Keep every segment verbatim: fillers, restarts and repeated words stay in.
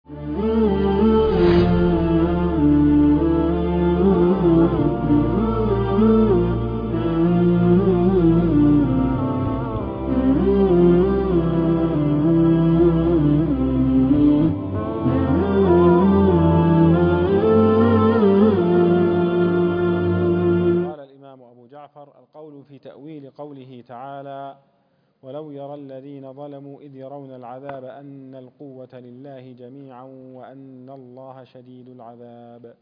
القول في تأويل قوله تعالى: ولو يرى الذين ظلموا إذ يرون العذاب أن القوة لله جميعا وأن الله شديد العذاب.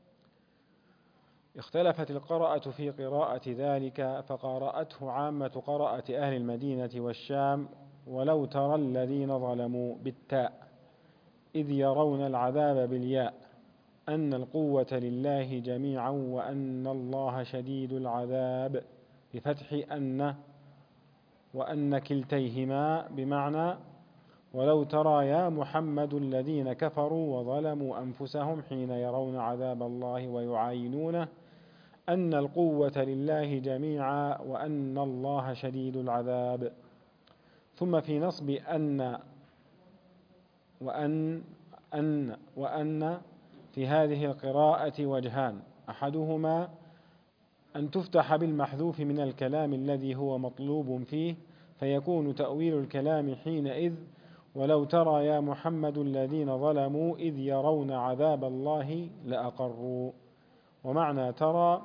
اختلفت القراءة في قراءة ذلك، فقرأته عامة قراءة أهل المدينة والشام: ولو ترى الذين ظلموا بالتاء، إذ يرون العذاب بالياء، أن القوة لله جميعا وأن الله شديد العذاب بفتح أن وأن كلتيهما، بمعنى: ولو ترى يا محمد الذين كفروا وظلموا أنفسهم حين يرون عذاب الله ويعاينونه أن القوة لله جميعا وأن الله شديد العذاب. ثم في نصب أن وأن أن وأن في هذه القراءة وجهان: أحدهما أن تفتح بالمحذوف من الكلام الذي هو مطلوب فيه، فيكون تأويل الكلام حينئذ: ولو ترى يا محمد الذين ظلموا إذ يرون عذاب الله لأقروا. ومعنى ترى: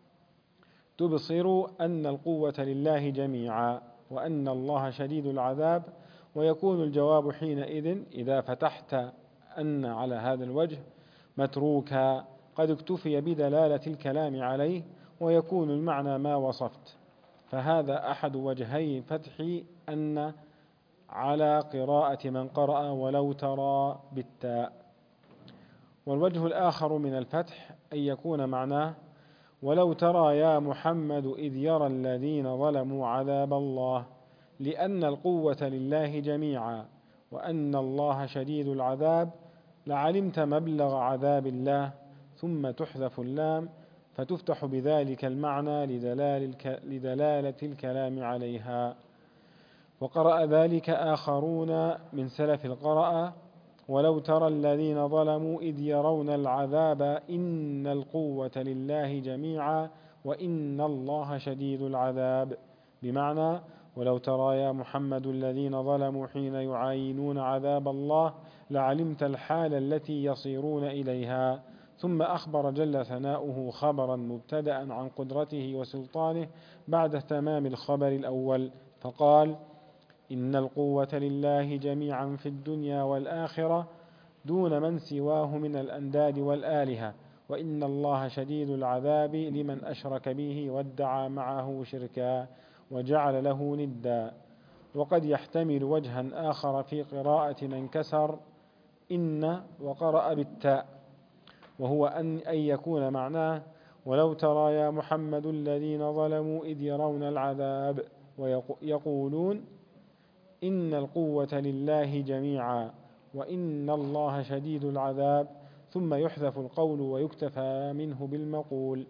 تبصر أن القوة لله جميعا وأن الله شديد العذاب. ويكون الجواب حينئذ إذا فتحت أن على هذا الوجه متروكا، قد اكتفي بدلالة الكلام عليه، ويكون المعنى ما وصفت. فهذا أحد وجهي فتح أن على قراءة من قرأ ولو ترى بالتاء. والوجه الآخر من الفتح أن يكون معناه: ولو ترى يا محمد إذ يرى الذين ظلموا عذاب الله، لأن القوة لله جميعا وأن الله شديد العذاب لعلمت مبلغ عذاب الله، ثم تحذف اللام فتفتح بذلك المعنى لدلالة الكلام عليها. وقرأ ذلك آخرون من سلف القراءة: ولو ترى الذين ظلموا إذ يرون العذاب إن القوة لله جميعا وإن الله شديد العذاب، بمعنى: ولو ترى يا محمد الذين ظلموا حين يعاينون عذاب الله لعلمت الحال التي يصيرون إليها. ثم أخبر جل ثناؤه خبرا مبتدأ عن قدرته وسلطانه بعد تمام الخبر الأول، فقال: إن القوة لله جميعا في الدنيا والآخرة دون من سواه من الأنداد والآلهة، وإن الله شديد العذاب لمن أشرك به وادعى معه شركا وجعل له ندا. وقد يحتمل وجها آخر في قراءة من كسر إن وقرأ بالتاء، وهو أن أن يكون معناه: ولو ترى يا محمد الذين ظلموا إذ يرون العذاب ويقولون إن القوة لله جميعا وإن الله شديد العذاب، ثم يحذف القول ويكتفى منه بالمقول.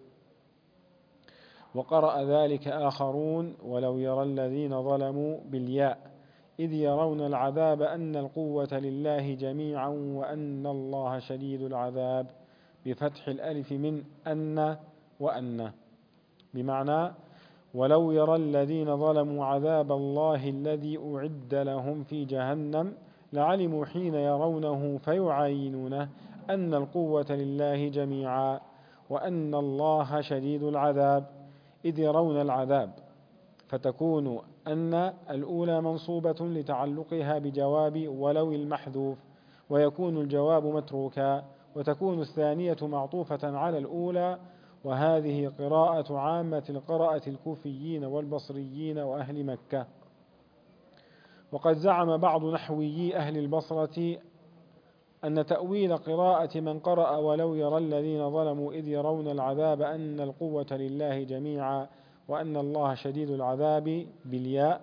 وقرأ ذلك آخرون: ولو يرى الذين ظلموا بالياء إذ يرون العذاب أن القوة لله جميعا وأن الله شديد العذاب، بفتح الألف من أن وأن، بمعنى: ولو يرى الذين ظلموا عذاب الله الذي أعد لهم في جهنم لعلموا حين يرونه فيعاينونه أن القوة لله جميعا وأن الله شديد العذاب، إذ يرون العذاب، فتكون أن الأولى منصوبة لتعلقها بجواب ولو المحذوف، ويكون الجواب متروكا، وتكون الثانية معطوفة على الأولى. وهذه قراءة عامة القراءة الكوفيين والبصريين وأهل مكة. وقد زعم بعض نحويي أهل البصرة أن تأويل قراءة من قرأ ولو يرى الذين ظلموا إذ يرون العذاب أن القوة لله جميعا وأن الله شديد العذاب بالياء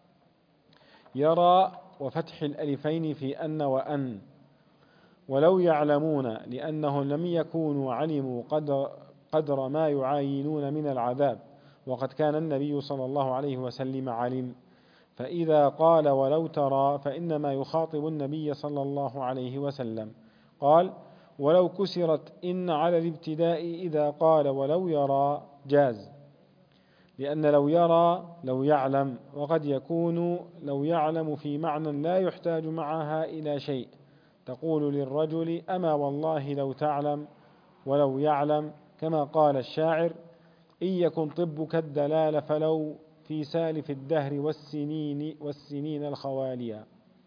يرى وفتح الألفين في أن وأن، ولو يعلمون لأنهم لم يكونوا علموا قدر, قدر ما يعاينون من العذاب، وقد كان النبي صلى الله عليه وسلم علم. فإذا قال ولو ترى فإنما يخاطب النبي صلى الله عليه وسلم، قال: ولو كسرت إن على الابتداء إذا قال ولو يرى جاز، لأن لو يرى لو يعلم، وقد يكون لو يعلم في معنى لا يحتاج معها إلى شيء، تقول للرجل: أما والله لو تعلم، ولو يعلم، كما قال الشاعر: إن يكن طبك الدلال فلو في سالف الدهر والسنين والسنين الخواليا.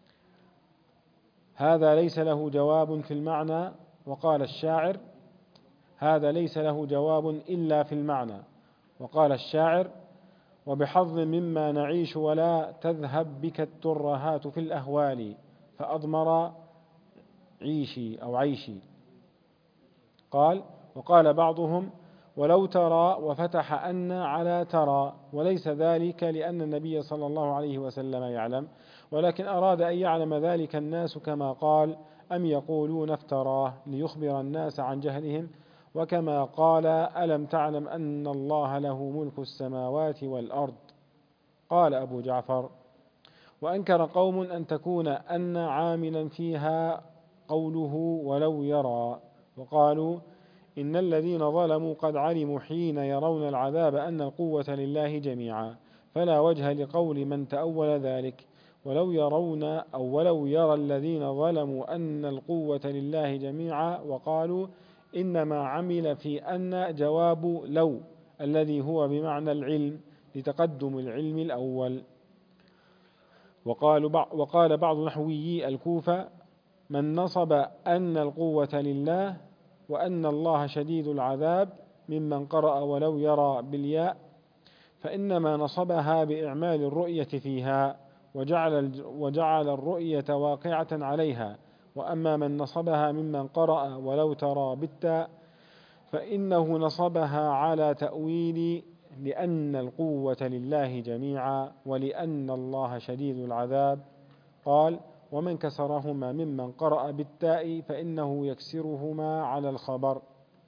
هذا ليس له جواب في المعنى. وقال الشاعر: هذا ليس له جواب إلا في المعنى. وقال الشاعر: وبحظ مما نعيش ولا تذهب بك الترهات في الأهوال، فأضمر عيشي أو عيشي. قال: وقال بعضهم: ولو ترى وفتح أن على ترى، وليس ذلك لأن النبي صلى الله عليه وسلم يعلم، ولكن أراد أن يعلم ذلك الناس، كما قال: أم يقولون افتراه، ليخبر الناس عن جهلهم، وكما قال: ألم تعلم أن الله له ملك السماوات والأرض. قال أبو جعفر: وأنكر قوم أن تكون أن عاملا فيها قوله ولو يرى، وقالوا: إن الذين ظلموا قد علموا حين يرون العذاب أن القوة لله جميعا، فلا وجه لقول من تأول ذلك، ولو يرون أو ولو يرى الذين ظلموا أن القوة لله جميعا، وقالوا إنما عمل في أن جواب لو الذي هو بمعنى العلم لتقدم العلم الأول. وقال بعض نحويي الكوفة: من نصب أن القوة لله وأن الله شديد العذاب ممن قرأ ولو يرى بالياء، فإنما نصبها بإعمال الرؤية فيها، وجعل, وجعل الرؤية واقعة عليها. وأما من نصبها ممن قرأ ولو ترى بالتاء، فإنه نصبها على تأويل لأن القوة لله جميعا ولأن الله شديد العذاب. قال: ومن كسرهما ممن قرأ بالتاء فإنه يكسرهما على الخبر.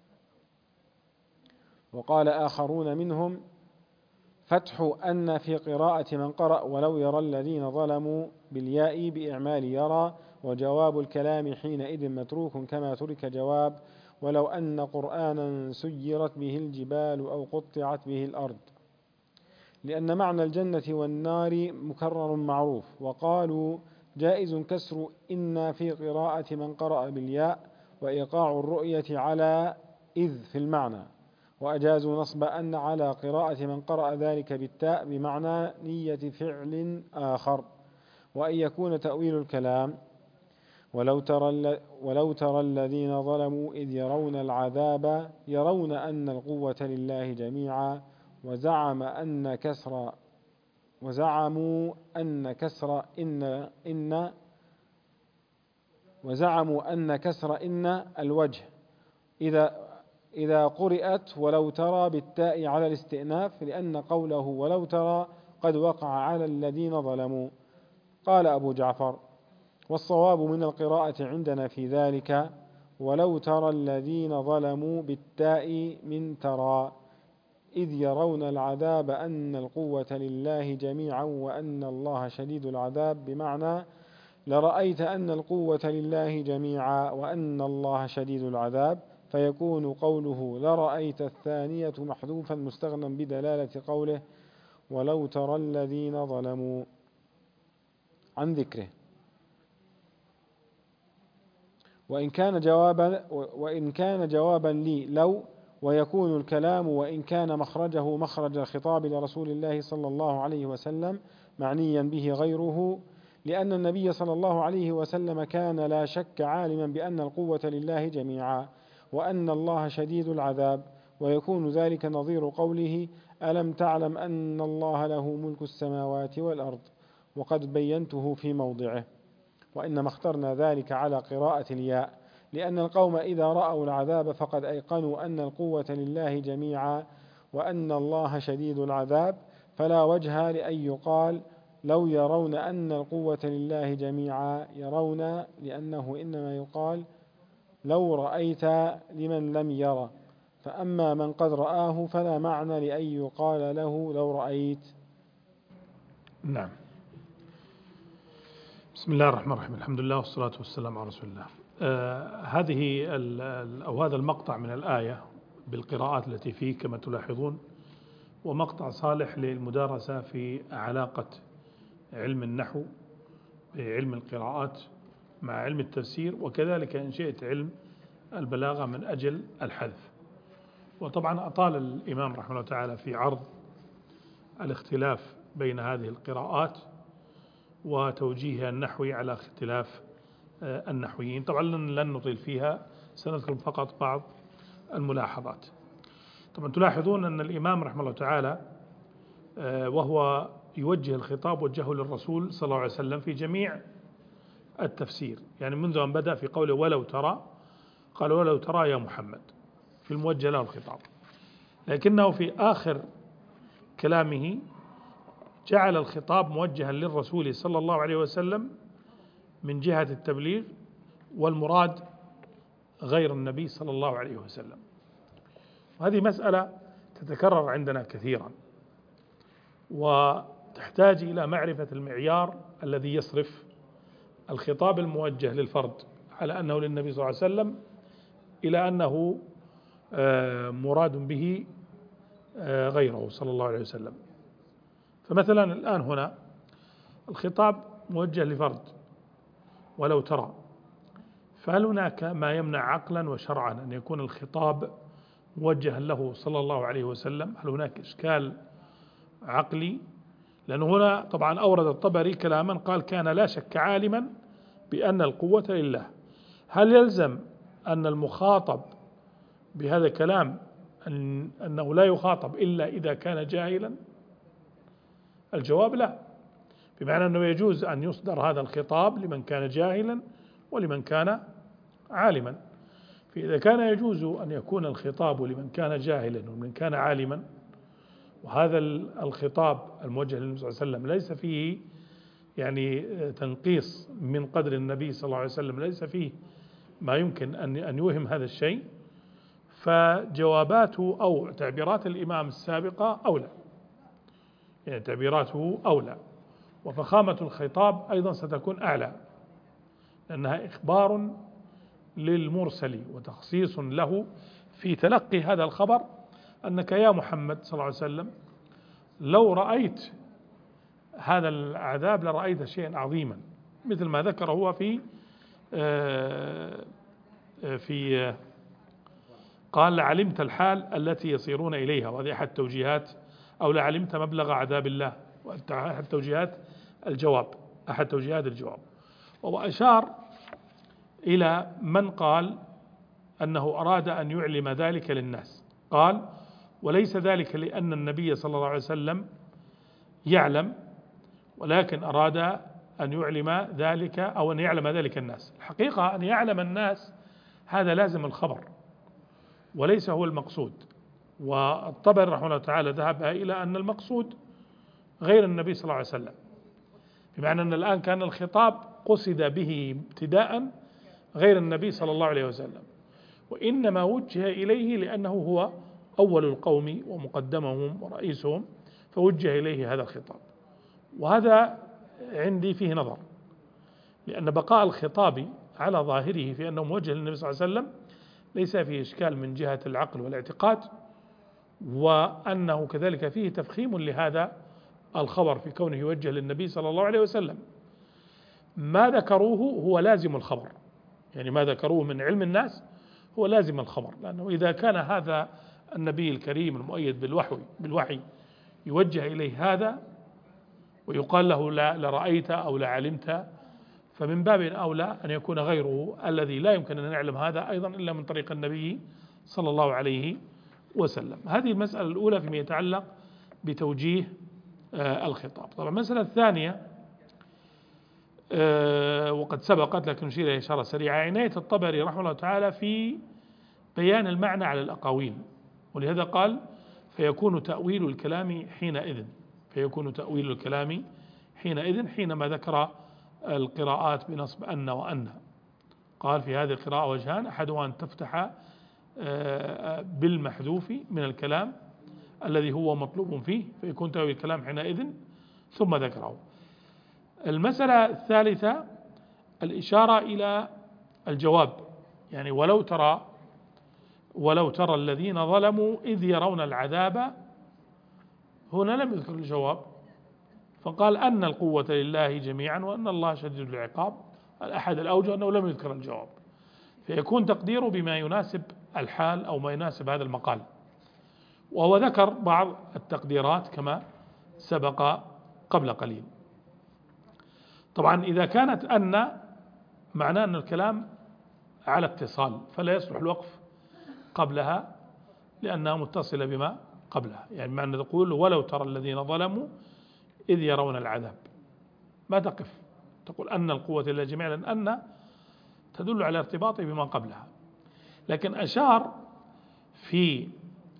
وقال آخرون منهم: فتح أن في قراءة من قرأ ولو يرى الذين ظلموا بالياء بإعمال يرى، وجواب الكلام حينئذ متروك كما ترك جواب ولو أن قرآنا سيرت به الجبال أو قطعت به الأرض، لأن معنى الجنة والنار مكرر معروف. وقالوا: جائز كسر إن في قراءة من قرأ بالياء، وإيقاع الرؤية على إذ في المعنى، وأجازوا نصب أن على قراءة من قرأ ذلك بالتاء بمعنى نية فعل آخر، وأن يكون تأويل الكلام: ولو ترى, ولو ترى الذين ظلموا إذ يرون العذاب يرون أن القوة لله جميعا، وزعم أن كسر وزعموا أن كسر إن إن وزعموا أن كسر إن الوجه إذا إذا قرأت ولو ترى بالتاء على الاستئناف، لأن قوله ولو ترى قد وقع على الذين ظلموا. قال أبو جعفر: والصواب من القراءة عندنا في ذلك ولو ترى الذين ظلموا بالتاء من ترى، إذ يرون العذاب أن القوة لله جميعا وأن الله شديد العذاب، بمعنى لرأيت أن القوة لله جميعا وأن الله شديد العذاب، فيكون قوله لرأيت الثانية محذوفا مستغنى بدلالة قوله ولو ترى الذين ظلموا عن ذكره. وإن كان جوابا وإن كان جوابا لي لو، ويكون الكلام وإن كان مخرجه مخرج الخطاب لرسول الله صلى الله عليه وسلم معنيا به غيره، لأن النبي صلى الله عليه وسلم كان لا شك عالما بأن القوة لله جميعا وأن الله شديد العذاب، ويكون ذلك نظير قوله ألم تعلم أن الله له ملك السماوات والأرض، وقد بينته في موضعه. وإنما اخترنا ذلك على قراءة الياء، لأن القوم إذا رأوا العذاب فقد أيقنوا أن القوة لله جميعا وأن الله شديد العذاب، فلا وجه لأن يقال لو يرون أن القوة لله جميعا يرون، لأنه إنما يقال لو رأيت لمن لم يرى، فأما من قد رآه فلا معنى لأن يقال له لو رأيت. نعم. بسم الله الرحمن الرحيم، الحمد لله والصلاة والسلام على رسول الله. آه هذه أو هذا المقطع من الآية بالقراءات التي فيه كما تلاحظون، ومقطع صالح للمدارسة في علاقة علم النحو بعلم القراءات مع علم التفسير، وكذلك إن شئت علم البلاغة من أجل الحذف. وطبعا أطال الإمام رحمه الله تعالى في عرض الاختلاف بين هذه القراءات وتوجيهها النحوي على اختلاف النحويين. طبعا لن نطيل فيها، سنذكر فقط بعض الملاحظات. طبعا تلاحظون أن الإمام رحمه الله تعالى وهو يوجه الخطاب وجهه للرسول صلى الله عليه وسلم في جميع التفسير، يعني منذ أن بدأ في قوله ولو ترى، قال ولو ترى يا محمد في الموجه له الخطاب، لكنه في آخر كلامه جعل الخطاب موجها للرسول صلى الله عليه وسلم من جهة التبليغ، والمراد غير النبي صلى الله عليه وسلم. وهذه مسألة تتكرر عندنا كثيرا، وتحتاج إلى معرفة المعيار الذي يصرف الخطاب الموجه للفرد على أنه للنبي صلى الله عليه وسلم إلى أنه مراد به غيره صلى الله عليه وسلم. فمثلا الآن هنا الخطاب موجه لفرد ولو ترى، فهل هناك ما يمنع عقلا وشرعا أن يكون الخطاب موجها له صلى الله عليه وسلم؟ هل هناك إشكال عقلي؟ لأنه هنا طبعا أورد الطبري كلاما قال كان لا شك عالما بأن القوة لله. هل يلزم أن المخاطب بهذا الكلام أن أنه لا يخاطب إلا إذا كان جاهلا؟ الجواب لا، بمعنى أنه يجوز أن يصدر هذا الخطاب لمن كان جاهلا ولمن كان عالما. فإذا كان يجوز أن يكون الخطاب لمن كان جاهلا ومن كان عالما، وهذا الخطاب الموجه للنبي صلى الله عليه وسلم ليس فيه يعني تنقيص من قدر النبي صلى الله عليه وسلم، ليس فيه ما يمكن أن أن يوهم هذا الشيء، فجواباته أو تعبيرات الإمام السابقة أولى، يعني تعبيراته أولى، وفخامة الخطاب أيضا ستكون أعلى، لأنها إخبار للمرسل وتخصيص له في تلقي هذا الخبر، أنك يا محمد صلى الله عليه وسلم لو رأيت هذا العذاب لرأيت شيئا عظيما، مثل ما ذكر هو في في قال لعلمت الحال التي يصيرون إليها، وهذه أحد توجيهات، أو لعلمت مبلغ عذاب الله، أحد توجيهات الجواب، أحد توجيهات الجواب. وأشار إلى من قال أنه أراد أن يعلم ذلك للناس، قال وليس ذلك لأن النبي صلى الله عليه وسلم يعلم، ولكن أراد أن يعلم ذلك أو أن يعلم ذلك الناس. الحقيقة أن يعلم الناس هذا لازم الخبر وليس هو المقصود، والطبري رحمه الله تعالى ذهب إلى أن المقصود غير النبي صلى الله عليه وسلم، بمعنى أن الآن كان الخطاب قصد به ابتداء غير النبي صلى الله عليه وسلم، وإنما وجه إليه لأنه هو أول القوم ومقدمهم ورئيسهم، فوجه إليه هذا الخطاب. وهذا عندي فيه نظر، لأن بقاء الخطاب على ظاهره في أنه موجه للنبي صلى الله عليه وسلم ليس فيه إشكال من جهة العقل والاعتقاد، وأنه كذلك فيه تفخيم لهذا الخبر في كونه يوجه للنبي صلى الله عليه وسلم. ما ذكروه هو لازم الخبر، يعني ما ذكروه من علم الناس هو لازم الخبر، لأنه إذا كان هذا النبي الكريم المؤيد بالوحي بالوحي يوجه إليه هذا ويقال له لا لرأيت أو لعلمت، فمن باب أولى أن يكون غيره الذي لا يمكن أن نعلم هذا أيضا إلا من طريق النبي صلى الله عليه وسلم. هذه المسألة الأولى فيما يتعلق بتوجيه آه الخطاب. طبعا المسألة الثانية آه وقد سبقت لكن نشير إلى إشارة سريعة، عناية الطبري رحمه الله تعالى في بيان المعنى على الأقاويل، ولهذا قال فيكون تأويل الكلام حينئذ، فيكون تأويل الكلام حينئذ حينما ذكر القراءات بنصب أن وأن، قال في هذه القراءة وجهان، أحدها أن تفتح بالمحذوف من الكلام الذي هو مطلوب فيه فيكون تأويل الكلام حينئذ ثم ذكره. المسألة الثالثة الإشارة إلى الجواب، يعني ولو ترى ولو ترى الذين ظلموا إذ يرون العذاب، هنا لم يذكر الجواب، فقال أن القوة لله جميعا وأن الله شديد العقاب. الأحد الأوجه أنه لم يذكر الجواب، فيكون تقديره بما يناسب الحال أو ما يناسب هذا المقال. وهو ذكر بعض التقديرات كما سبق قبل قليل. طبعا إذا كانت أن معناه أن الكلام على اتصال، فلا يصلح الوقف قبلها لأنها متصلة بما قبلها، يعني معنى تقول ولو ترى الذين ظلموا إذ يرون العذاب، ما تقف تقول أن القوة لله جميعا، لأن أن تدل على ارتباطه بما قبلها. لكن أشار في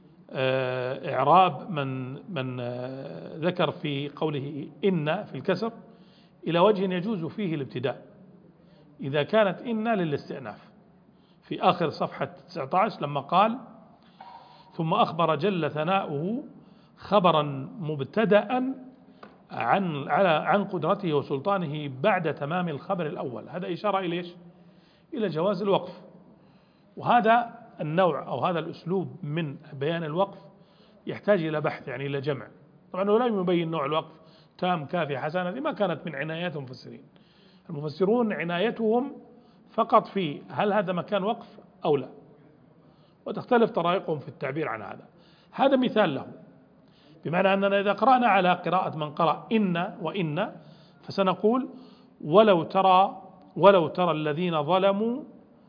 إعراب من من ذكر في قوله إن في الكسر إلى وجه يجوز فيه الابتداء إذا كانت إن للاستئناف، في آخر صفحة تسعة عشر لما قال ثم أخبر جل ثناؤه خبرا مبتدأ عن على عن قدرته وسلطانه بعد تمام الخبر الأول، هذا إشارة إلى إيش؟ إلى جواز الوقف. وهذا النوع أو هذا الأسلوب من بيان الوقف يحتاج إلى بحث، يعني إلى جمع. طبعا هو لا يبين نوع الوقف تام كافي حسن، هذه ما كانت من عنايات المفسرين. المفسرون عنايتهم فقط في هل هذا مكان وقف أو لا، وتختلف طرائقهم في التعبير عن هذا. هذا مثال له، بمعنى أننا إذا قرأنا على قراءة من قرأ إن وإن فسنقول ولو ترى ولو ترى الذين ظلموا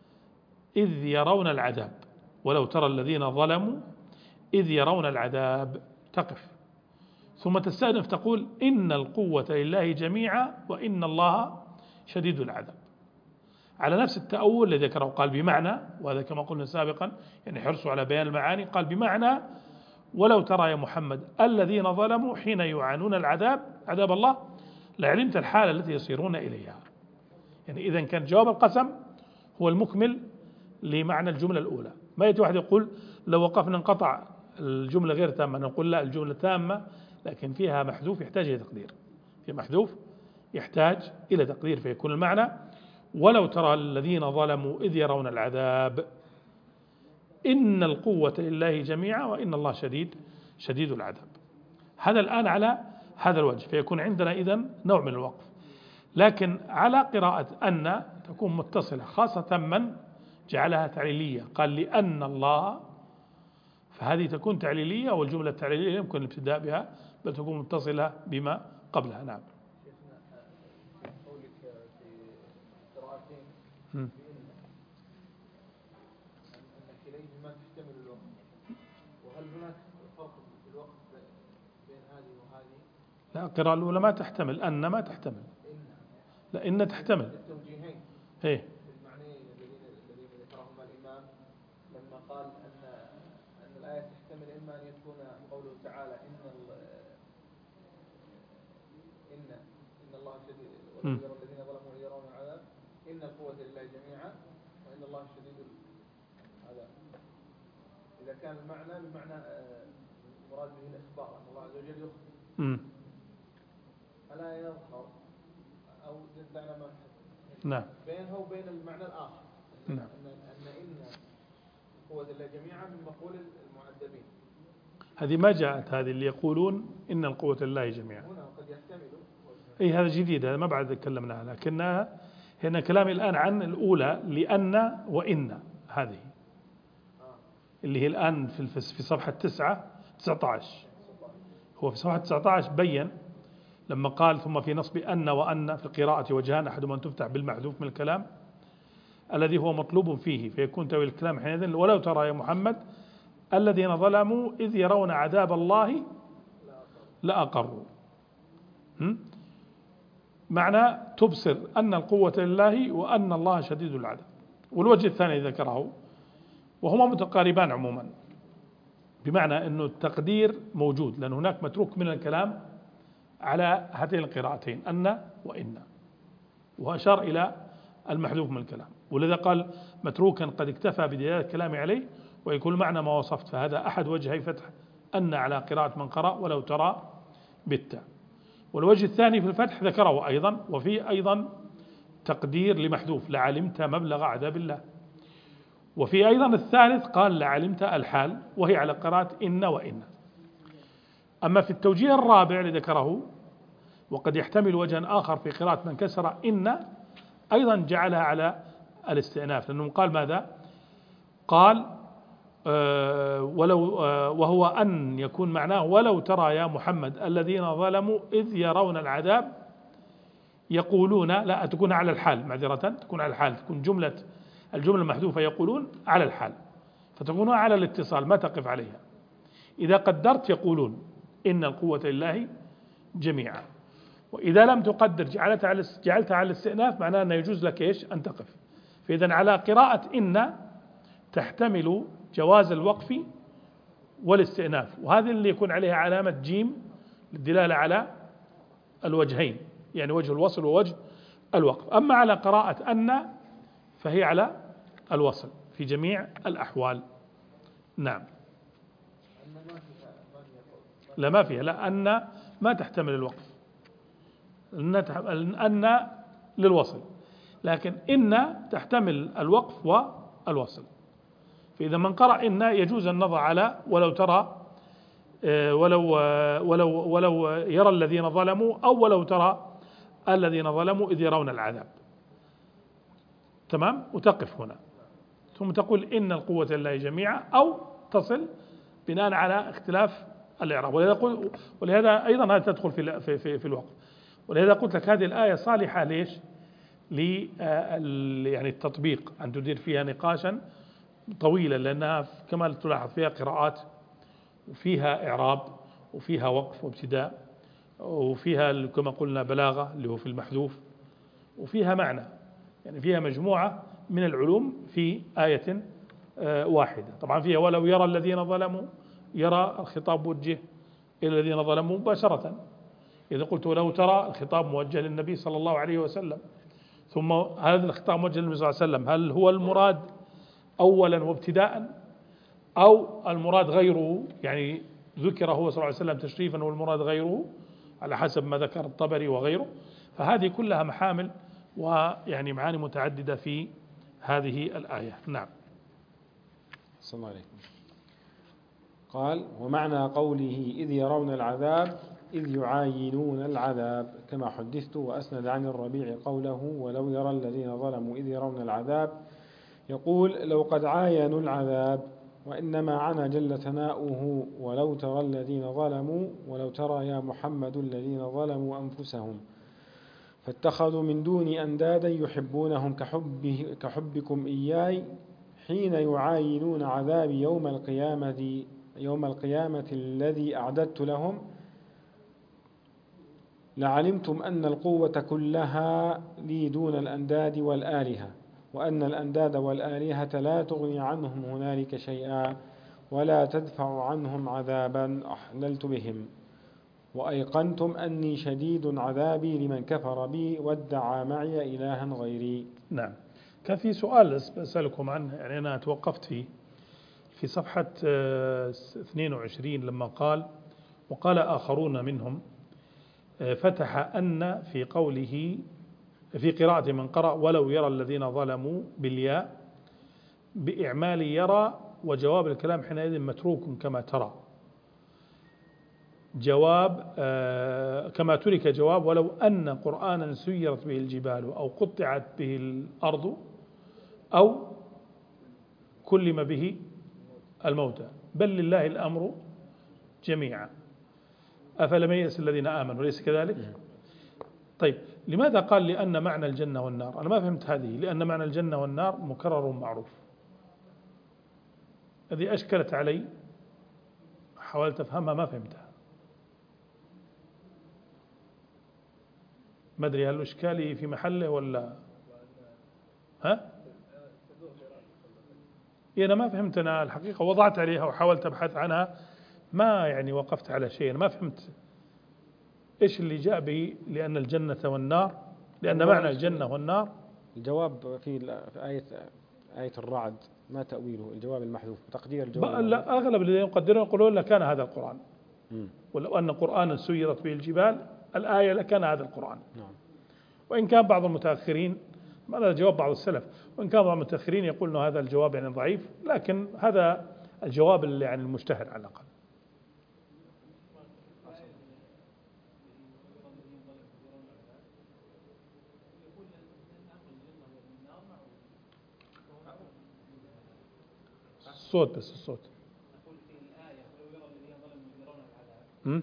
إذ يرون العذاب، ولو ترى الذين ظلموا إذ يرون العذاب، تقف ثم تستأنف تقول إن القوة لله جميعا وإن الله شديد العذاب، على نفس التأول الذي ذكره. قال بمعنى، وهذا كما قلنا سابقا يعني حرصوا على بيان المعاني، قال بمعنى ولو ترى يا محمد الذين ظلموا حين يعانون العذاب عذاب الله لعلمت الحالة التي يصيرون إليها. يعني إذا كان جواب القسم هو المكمل لمعنى الجملة الأولى. ما يأتي واحد يقول لو وقفنا انقطع الجملة غير تامة، نقول لا، الجملة تامة لكن فيها محذوف يحتاج إلى تقدير، في محذوف يحتاج إلى تقدير، فيكون المعنى ولو ترى الذين ظلموا إذ يرون العذاب إن القوة لله جميعا وإن الله شديد شديد العذاب. هذا الآن على هذا الوجه، فيكون عندنا إذن نوع من الوقف. لكن على قراءة أن تكون متصلة، خاصة من جعلها تعليلية، قال لأن الله، فهذه تكون تعليلية، والجملة التعليلية يمكن الابتداء بها بل تكون متصلة بما قبلها. نعم. هم. لا، القراءة الأولى ما تحتمل، أن ما تحتمل، لا إن تحتمل. إيه. المعني الذين الذين ذكرهما الإمام لما قال أن أن الآية تحتمل إما أن يكون قوله تعالى إن إن إن الله شديد والذين ظلموا يرون العذاب إن القوة لله جميعا وإن الله شديد العذاب. إذا كان المعنى بمعنى مراد به الإخبار أن الله عز وجل يخبر، فلا يظهر أو دعنا ما نعم بينه وبين المعنى الآخر. نعم. أن أن إن القوة لله جميعا من مقول المعذبين. هذه ما جاءت، هذه اللي يقولون إن القوة لله جميعا هنا قد يحتمل. أي هذا جديد، هذا ما بعد تكلمنا عنها، لكنها هنا كلامي الآن عن الأولى لأن وإن، هذه اللي هي الآن في في صفحة تسعة تسعة عشر. هو في صفحة تسعة عشر بين لما قال ثم في نصب أن وأن في القراءة وجهان أحدهما أن تفتح بالمحذوف من الكلام الذي هو مطلوب فيه، فيكون تأويل الكلام حينئذ ولو ترى يا محمد الذين ظلموا إذ يرون عذاب الله لأقروا. معنى تبصر أن القوة لله وأن الله شديد العذاب. والوجه الثاني ذكره وهما متقاربان عموما، بمعنى أنه التقدير موجود لأن هناك متروك من الكلام على هاتين القراءتين أن وإن، وأشار إلى المحذوف من الكلام، ولذا قال متروكا قد اكتفى بدلالة الكلام عليه ويكون معنى ما وصفت، فهذا أحد وجهي فتح أن على قراءة من قرأ ولو ترى بالتاء. والوجه الثاني في الفتح ذكره أيضا، وفي أيضا تقدير لمحذوف لعلمت مبلغ عذاب الله. وفي أيضا الثالث قال لعلمت الحال، وهي على قراءة إن وإن. أما في التوجيه الرابع الذي ذكره وقد يحتمل وجها آخر في قراءة من كسر إن، أيضا جعلها على الاستئناف، لأنه قال ماذا؟ قال آه ولو آه وهو أن يكون معناه ولو ترى يا محمد الذين ظلموا إذ يرون العذاب يقولون، لا تكون على الحال معذرة، تكون على الحال، تكون جملة الجملة المحذوفة يقولون على الحال، فتكون على الاتصال ما تقف عليها. إذا قدرت يقولون إن القوة لله جميعا، وإذا لم تقدر جعلتها على جعلتها على الاستئناف معناه أنه يجوز لك إيش أن تقف. فإذا على قراءة إن تحتمل جواز الوقف والاستئناف، وهذه اللي يكون عليها علامة جيم للدلالة على الوجهين، يعني وجه الوصل ووجه الوقف. أما على قراءة أن فهي على الوصل في جميع الأحوال. نعم. لا ما فيها، لا أن ما تحتمل الوقف، أن للوصل، لكن إن تحتمل الوقف والوصل. فإذا من قرأ إن يجوز النظر على ولو ترى ولو ولو ولو يرى الذين ظلموا، أو ولو ترى الذين ظلموا إذ يرون العذاب، تمام، وتقف هنا ثم تقول إن القوة لله جميعا، أو تصل بناء على اختلاف الإعراب. ولهذا ولهذا أيضا هذه تدخل في في في, في الوقف. ولهذا قلت لك هذه الآية صالحة ليش؟ ل يعني التطبيق، أن تدير فيها نقاشا طويلا، لأنها كما تلاحظ فيها قراءات وفيها إعراب وفيها وقف وابتداء، وفيها كما قلنا بلاغة اللي هو في المحذوف، وفيها معنى، يعني فيها مجموعة من العلوم في آية واحدة. طبعا فيها ولو يرى الذين ظلموا، يرى الخطاب موجه إلى الذين ظلموا مباشرة. إذا قلت ولو ترى الخطاب موجه للنبي صلى الله عليه وسلم، ثم هذا الخطاب موجه للنبي صلى الله عليه وسلم، هل هو المراد أولا وابتداء، أو المراد غيره؟ يعني ذكر هو صلى الله عليه وسلم تشريفا والمراد غيره على حسب ما ذكر الطبري وغيره. فهذه كلها محامل ويعني معاني متعددة في هذه الآية. نعم. صلى الله عليه. قال ومعنى قوله إذ يرون العذاب إذ يعاينون العذاب، كما حدثت. وأسند عن الربيع قوله ولو يرى الذين ظلموا إذ يرون العذاب، يقول لو قد عاينوا العذاب، وإنما عنا جل ثناؤه ولو ترى الذين ظلموا ولو ترى يا محمد الذين ظلموا أنفسهم فاتخذوا من دوني أندادا يحبونهم كحبه كحبكم إياي حين يعاينون عذابي يوم القيامة يوم القيامة الذي أعددت لهم، لعلمتم أن القوة كلها لي دون الأنداد والآلهة، وأن الأنداد والآلهة لا تغني عنهم هنالك شيئا ولا تدفع عنهم عذابا أحللت بهم، وأيقنتم أني شديد عذابي لمن كفر بي وادعى معي إلها غيري. نعم. كان في سؤال أسألكم عنه، يعني أنا توقفت فيه في صفحة اثنين وعشرين لما قال وقال آخرون منهم، فتح أن في قوله في قراءة من قرأ ولو يرى الذين ظلموا بالياء بإعمال يرى، وجواب الكلام حينئذ متروك كما ترى، جواب آه كما ترك جواب ولو أن قرآنا سيرت به الجبال أو قطعت به الأرض أو كلم به الموتى بل لله الأمر جميعا أفلم ييأس الذين آمنوا، ليس كذلك؟ طيب لماذا قال لأن معنى الجنة والنار؟ أنا ما فهمت هذه، لأن معنى الجنة والنار مكرر معروف، هذه أشكلت علي، حاولت أفهمها ما فهمتها، ما أدري هل إشكالي في محله ولا ها؟ أنا ما فهمت، أنا الحقيقة وضعت عليها وحاولت أبحث عنها، ما يعني وقفت على شيء، أنا ما فهمت إيش اللي جاء به لأن الجنة والنار، لأن معنى الجنة والنار. الجواب في آية آية الرعد ما تأويله؟ الجواب المحذوف تقدير الجواب. لا، أغلب الذين يقدرون يقولون لكان هذا القرآن، ولو أن قرآنا سيرت به الجبال الآية لكان هذا القرآن. نعم. وإن كان بعض المتأخرين هذا جواب بعض السلف، وإن كان بعض المتأخرين يقول أنه هذا الجواب يعني ضعيف، لكن هذا الجواب اللي يعني المشتهر على الأقل. الصوت بس الصوت. م?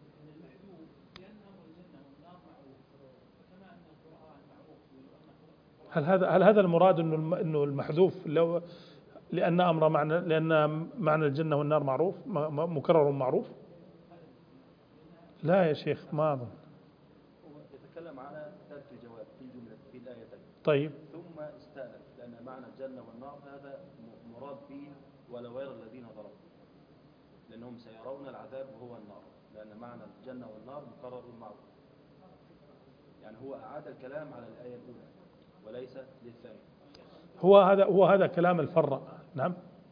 هل هذا هل هذا المراد انه انه المحذوف لو لان امر معنى لان معنى الجنه والنار معروف مكرر معروف؟ لا يا شيخ ما اظن. هو يتكلم على ترك الجواب في جمله في الايتين. طيب. ثم استأنف لان معنى الجنه والنار هذا مراد به ولو يرى الذين ظلموا، لانهم سيرون العذاب وهو النار، لان معنى الجنه والنار مكرر معروف. يعني هو اعاد الكلام على الايه الاولى وليس للثاني. هو هذا هو هذا كلام الفراء. نعم.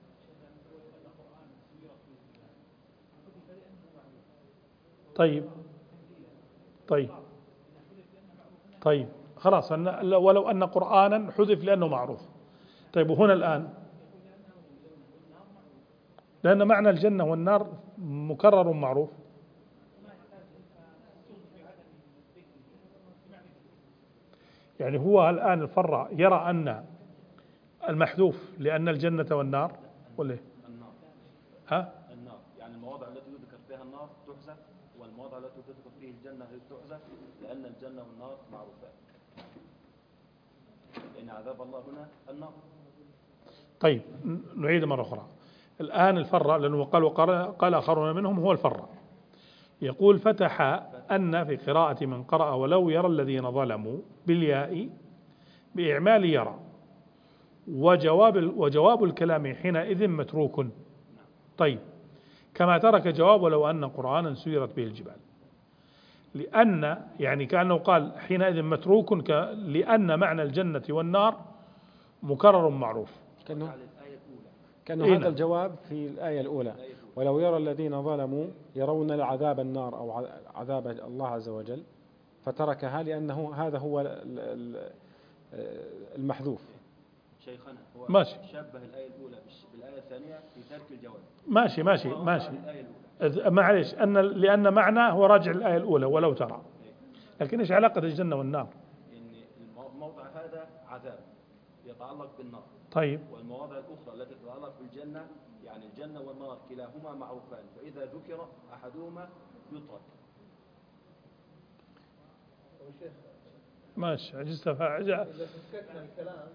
طيب طيب طيب خلاص أن ولو أن قرآنا حذف لأنه معروف. طيب وهنا الآن لأن معنى الجنة والنار مكرر معروف. يعني هو الآن الفراء يرى أن المحذوف لأن الجنة والنار ولا النار. ها؟ النار يعني المواضع التي يذكر فيها النار تحذف، والمواضع التي تذكر فيه الجنة تحذف، لأن الجنة والنار معروفات، لأن عذاب الله هنا النار. طيب نعيد مرة أخرى. الآن الفراء لأنه قال وقال قال آخرون منهم هو الفراء يقول فتح أن في قراءة من قرأ ولو يرى الذين ظلموا بالياء بإعمال يرى، وجواب وجواب الكلام حينئذ متروك. طيب كما ترك جواب ولو أن قرآنا سيرت به الجبال، لأن يعني كأنه قال حينئذ متروك لأن معنى الجنة والنار مكرر معروف. كأنه, كأنه هذا نعم. الجواب في الآية الأولى ولو يرى الذين ظلموا يرون العذاب النار أو عذاب الله عز وجل، فتركها لأنه هذا هو المحذوف. شيخنا هو ماشي. شبه الآية الأولى بالآية الثانية في ترك الجواب. ماشي ماشي ماشي معلش أن لأن معنى هو راجع الآية الأولى ولو ترى، لكن إيش علاقة الجنة والنار؟ إن الموضع هذا عذاب يتعلق بالنار. طيب. والمواضع الأخرى التي تتعلق بالجنة يعني الجنة والنار كلاهما معروفان، فإذا ذكر أحدهما يترك. ماشي عجزت فاعجع. إذا فككنا الكلام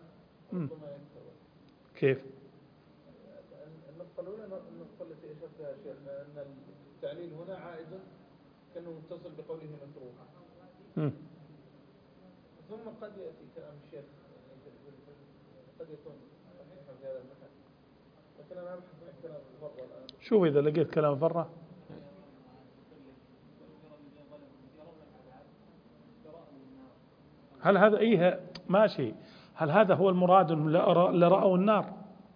كيف؟ النقطة الأولى النقطة التي أشرت لها شيخنا أن التعليل هنا عائد كأنه متصل بقوله متروك. ثم قد يأتي كلام الشيخ قد يكون صحيحا في هذا المحل، لكن أنا أبحث عن كلام الفرة الآن. شوف إذا لقيت كلام فرة. هل هذا إيه ماشي؟ هل هذا هو المراد لرأوا النار؟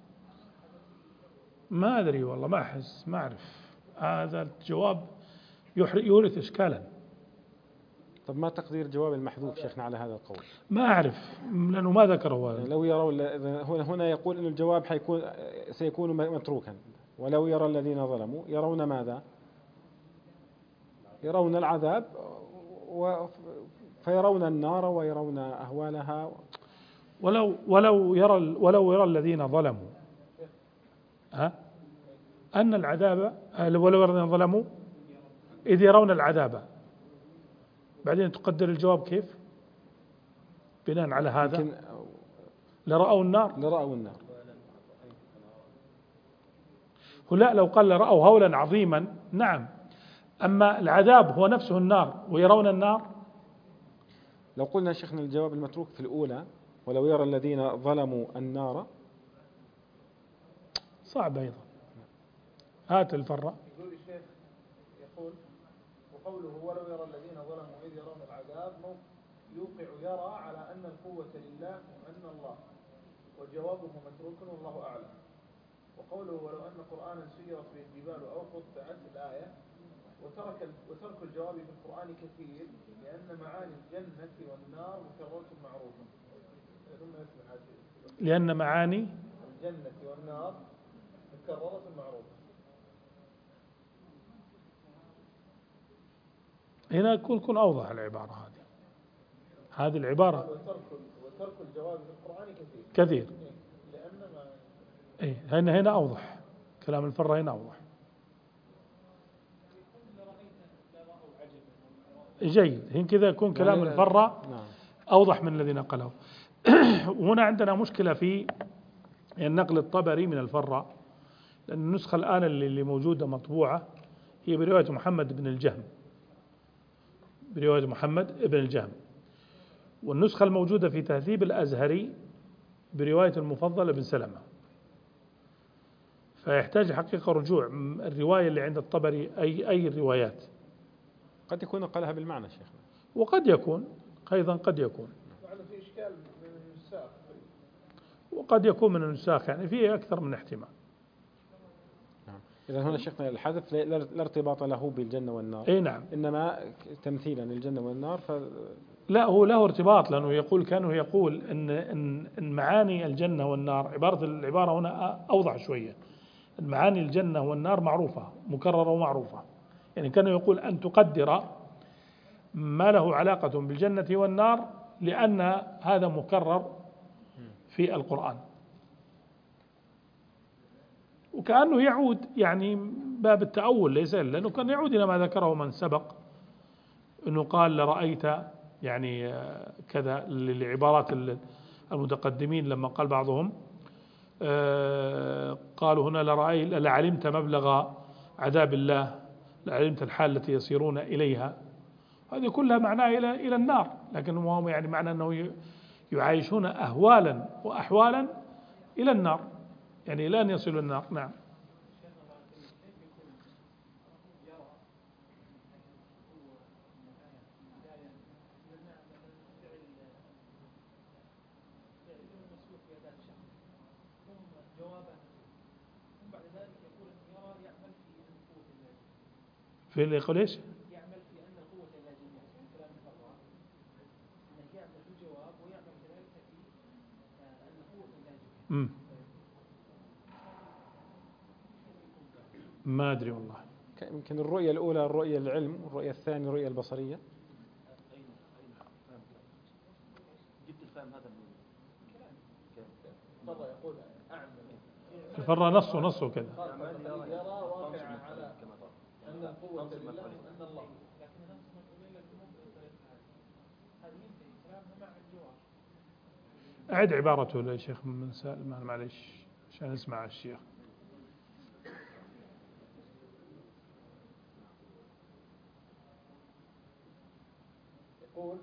ما أدري والله ما أحس ما أعرف، هذا الجواب يورث إشكالا. طب ما تقدير جواب المحذوف شيخنا على هذا القول؟ ما أعرف لأنه ما ذكره. يعني لو يرون هنا يقول إن الجواب حيكون سيكون متروكا، ولو يرى الذين ظلموا يرون ماذا؟ يرون العذاب و فيرون النار ويرون أهوالها. ولو ولو يرى ولو يرى الذين ظلموا ها أن العذاب ولو يرى الذين ظلموا إذ يرون العذاب، بعدين تقدر الجواب كيف بناء على هذا؟ لرأوا النار. لرأوا النار. لا لو قال لرأوا هولا عظيما نعم، أما العذاب هو نفسه النار ويرون النار. لو قلنا شيخنا الجواب المتروك في الأولى ولو يرى الذين ظلموا النار صعب أيضا. هات الفرة. يقول الشيخ يقول وقوله ولو يرى الذين ظلموا إذ يرون العذاب يوقع يرى على أن القوة لله وأن الله، وجوابه متروك والله أعلم. وقوله ولو أن قرآنا سيرت به الجبال أو قطعت الآية، وترك وترك الجواب في القرآن كثير لأن معاني الجنة والنار مكررة معروفة. لأن معاني الجنة والنار مكررة معروفة. هنا يكون يكون أوضح العبارة هذه هذه العبارة وترك وترك الجواب في القرآن كثير كثير. لأن ما إيه هنا هنا أوضح كلام الفرة هنا أوضح. جيد هنا كذا يكون كلام الفرة أوضح من الذي نقله. وهنا عندنا مشكلة في النقل الطبري من الفرة، لأن النسخة الآن اللي موجودة مطبوعة هي برواية محمد بن الجهم برواية محمد بن الجهم، والنسخة الموجودة في تهذيب الأزهري برواية المفضل بن سلمة، فيحتاج حقيقة رجوع الرواية اللي عند الطبري أي أي الروايات. قد يكون نقلها بالمعنى شيخنا، وقد يكون أيضا قد يكون معنى في إشكال من النساخ، وقد يكون من النساخ، يعني فيه أكثر من احتمال. نعم. إذا هنا شيخنا الحذف لا ارتباط له بالجنة والنار. أي نعم. إنما تمثيلا للجنة والنار. ف لا هو له ارتباط، لأنه يقول كانه يقول إن إن إن معاني الجنة والنار، عبارة العبارة هنا أوضح شوية، المعاني الجنة والنار معروفة مكررة ومعروفة، يعني كانه يقول أن تقدر ما له علاقة بالجنة والنار لأن هذا مكرر في القرآن، وكأنه يعود يعني باب التأول ليس، لأنه كان يعود إلى ما ذكره من سبق أنه قال لرأيت يعني كذا لعبارات المتقدمين، لما قال بعضهم قالوا هنا لرأي لعلمت مبلغ عذاب الله لعلمت الحال التي يصيرون إليها، هذه كلها معناها إلى إلى النار، لكن هم يعني معنى أنه يعايشون أهوالا وأحوالا إلى النار، يعني إلى أن يصلوا النار. نعم. في اللي يقول ايش؟ يعمل في ان القوه لا جميع من كلام الفراء انه يعمل في الجواب ويعمل كذلك في ان القوه لا جميع. امم ما ادري والله. يمكن الرؤية الأولى الرؤية العلم، والرؤية الثانية الرؤية البصرية. أين أين جبت الفهم هذا من مرة يقول أعمل الفرة نصه نصه كذا. يرى واقعا على أن القوة لله وأن الله، لكن نفس ما تقول لك مو بالطريقه هذه، هذه ينتهي كلامها مع الجواب. أعد عبارته للشيخ من سالم معلش عشان نسمع الشيخ. يقول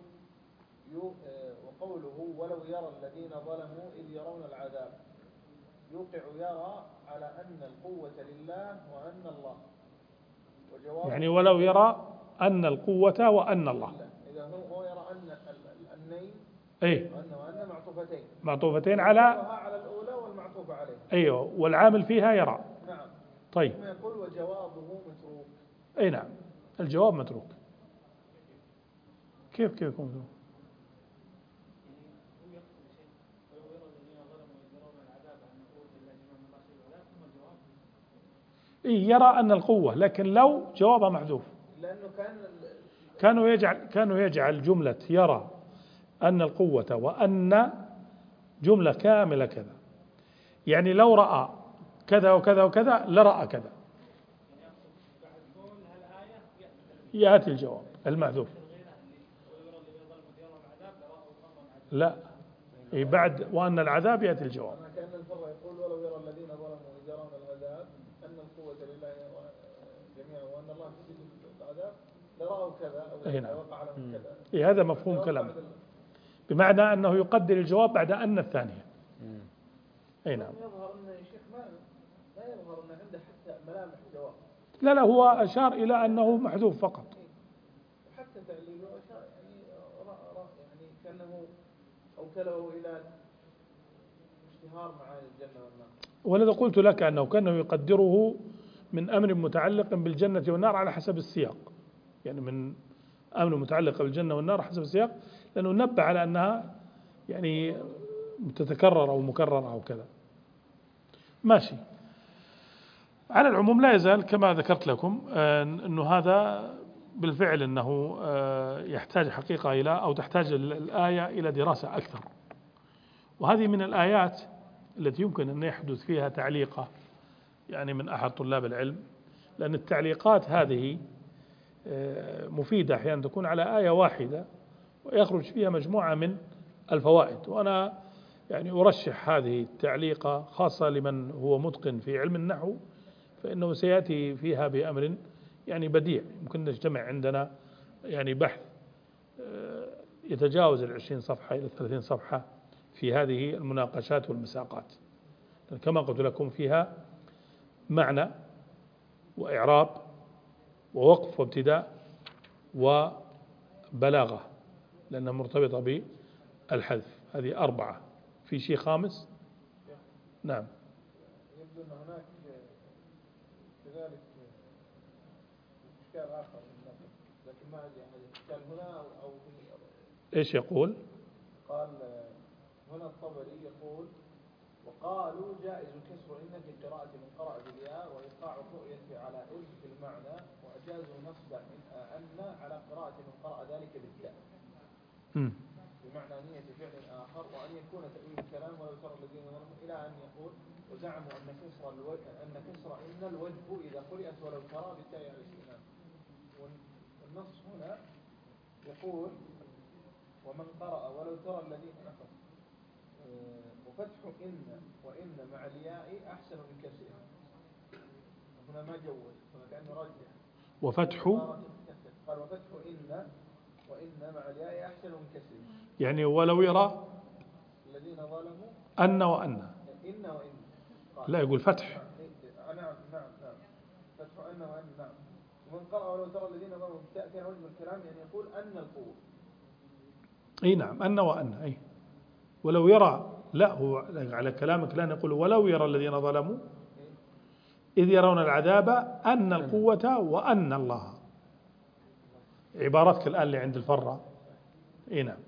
وقوله ولو يرى الذين ظلموا إذ يرون العذاب، يوقع يرى على أن القوة لله وأن الله، وجواب يعني ولو يرى أن القوة وأن الله. إذا هو يرى أن النين أي وأن وأن معطوفتين معطوفتين على على الأولى والمعطوف عليه. أيوه، والعامل فيها يرى. نعم. طيب. ثم يقول وجوابه متروك. أي نعم، الجواب متروك. كيف كيف يكون متروك؟ إيه يرى أن القوة، لكن لو جوابها محذوف، لأنه كان كانوا يجعل كانوا يجعل جملة يرى أن القوة وأن جملة كاملة كذا، يعني لو رأى كذا وكذا وكذا لرأى كذا، يأتي الجواب المحذوف. لا، إيه بعد وأن العذاب يأتي الجواب. كان الفرع يقول ولو يرى الذين ظلموا إذ يرون العذاب أن القوة لله جميعا وأن الله شديد العذاب لرأوا كذا أو وقع لهم كذا. إيه هذا مفهوم كلامه، بمعنى أنه يقدر الجواب بعد أن الثانية. أي نعم. يظهر أن الشيخ ما لا يظهر أن عنده حتى ملامح جواب. لا لا، هو أشار إلى أنه محذوف فقط. وحتى تعليله أشار يعني رأى يعني كأنه أوكله إلى اشتهار معاني الجنة والنار. ولذا قلت لك أنه كأنه يقدره من أمر متعلق بالجنة والنار على حسب السياق، يعني من أمر متعلق بالجنة والنار حسب السياق، لأنه نبه على أنها يعني تتكرر أو مكررة أو كذا. ماشي. على العموم لا يزال كما ذكرت لكم أنه هذا بالفعل أنه يحتاج حقيقة إلى أو تحتاج الآية إلى دراسة أكثر، وهذه من الآيات التي يمكن أن يحدث فيها تعليقة يعني من أحد طلاب العلم، لأن التعليقات هذه مفيدة أحيانا تكون على آية واحدة ويخرج فيها مجموعة من الفوائد. وأنا يعني أرشح هذه التعليقة خاصة لمن هو متقن في علم النحو، فإنه سيأتي فيها بأمر يعني بديع. يمكن نجتمع عندنا يعني بحث يتجاوز العشرين صفحة إلى الثلاثين صفحة في هذه المناقشات والمساقات، كما قلت لكم فيها معنى وإعراب ووقف وابتداء وبلاغة، لأنها مرتبطة بالحذف. هذه أربعة. في شيء خامس؟ نعم. يبدو أن هناك كذلك إشكال آخر، لكن ما أدري إشكال هنا أو في إيش يقول؟ قال هنا الطبري يقول: وقالوا جائز كسر إن في القراءة من قرأ بالياء وإيقاع الرؤية على إذ في المعنى، وأجازوا نصب أن على قراءة من قرأ ذلك بالتاء بمعنى نية فعل آخر، وأن يكون تأويل الكلام ولو ترى الذين ظلموا، إلى أن يقول: وزعموا أن كسر الوجه أن كسر إن الوجه إذا قرأت ولو ترى بالتاء على الاستئناف. والنص هنا يقول: ومن قرأ ولو ترى الذين نفر وفتح إن وإن مع الياء أحسن من كسرها. هنا ما جوز، هنا كأنه رجع. وفتح قال: وفتح إن وإن مع الياء أحسن من كسرها، يعني ولو يرى الذين ظلموا أن وأن إن وإن. لا، يقول فتح. نعم نعم نعم فتح أن وأن. نعم. ومن قرأ ولو ترى الذين ظلموا بالتاء كان وجه الكلام يعني يقول أن القوة. أي نعم، أن وأن. أي ولو يرى، لا هو على كلامك لا نقول ولو يرى الذين ظلموا إذ يرون العذاب أن القوة وأن الله. عبارتك الآن اللي عند الفرة. إيه نعم.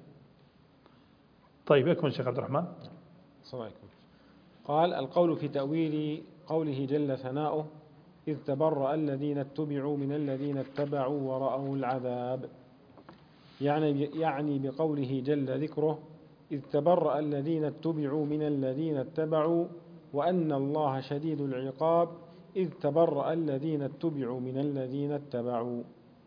طيب يكمل شيخ عبد الرحمن. السلام عليكم. قال: القول في تأويل قوله جل ثناؤه: إذ تبرأ الذين اتبعوا من الذين اتبعوا ورأوا العذاب، يعني يعني بقوله جل ذكره: إذ تبرأ الذين اتبعوا من الذين اتبعوا وأن الله شديد العقاب، إذ تبرأ الذين اتبعوا من الذين اتبعوا.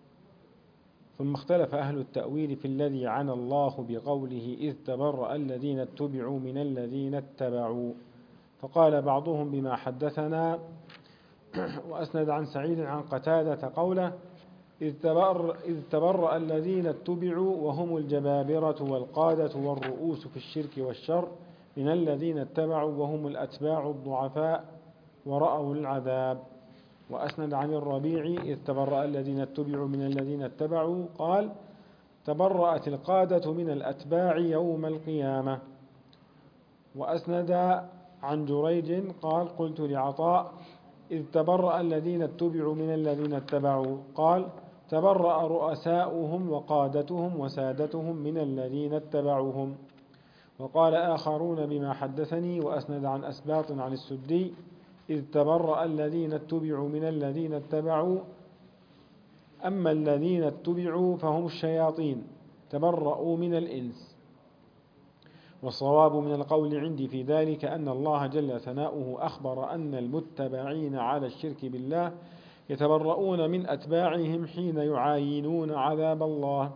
ثم اختلف أهل التأويل في الذي عنى الله بقوله إذ تبرأ الذين اتبعوا من الذين اتبعوا، فقال بعضهم بما حدثنا، وأسند عن سعيد عن قتادة قوله: إذ تبرأ, إذ تبرأ الذين اتبعوا وهم الجبابرة والقادة والرؤوس في الشرك والشر من الذين اتبعوا وهم الأتباع الضعفاء ورأوا العذاب. وأسند عن الربيع: إذ تبرأ الذين اتبعوا من الذين اتبعوا، قال: تبرأت القادة من الأتباع يوم القيامة. وأسند عن جريج قال: قلت لعطاء: إذ تبرأ الذين اتبعوا من الذين اتبعوا، قال: تبرأ رؤساؤهم وقادتهم وسادتهم من الذين اتبعوهم. وقال آخرون بما حدثني، وأسند عن أسباط عن السدي: إذ تبرأ الذين اتبعوا من الذين اتبعوا، أما الذين اتبعوا فهم الشياطين تبرأوا من الإنس. والصواب من القول عندي في ذلك أن الله جل ثناؤه أخبر أن المتبعين على الشرك بالله يتبرؤون من أتباعهم حين يعاينون عذاب الله،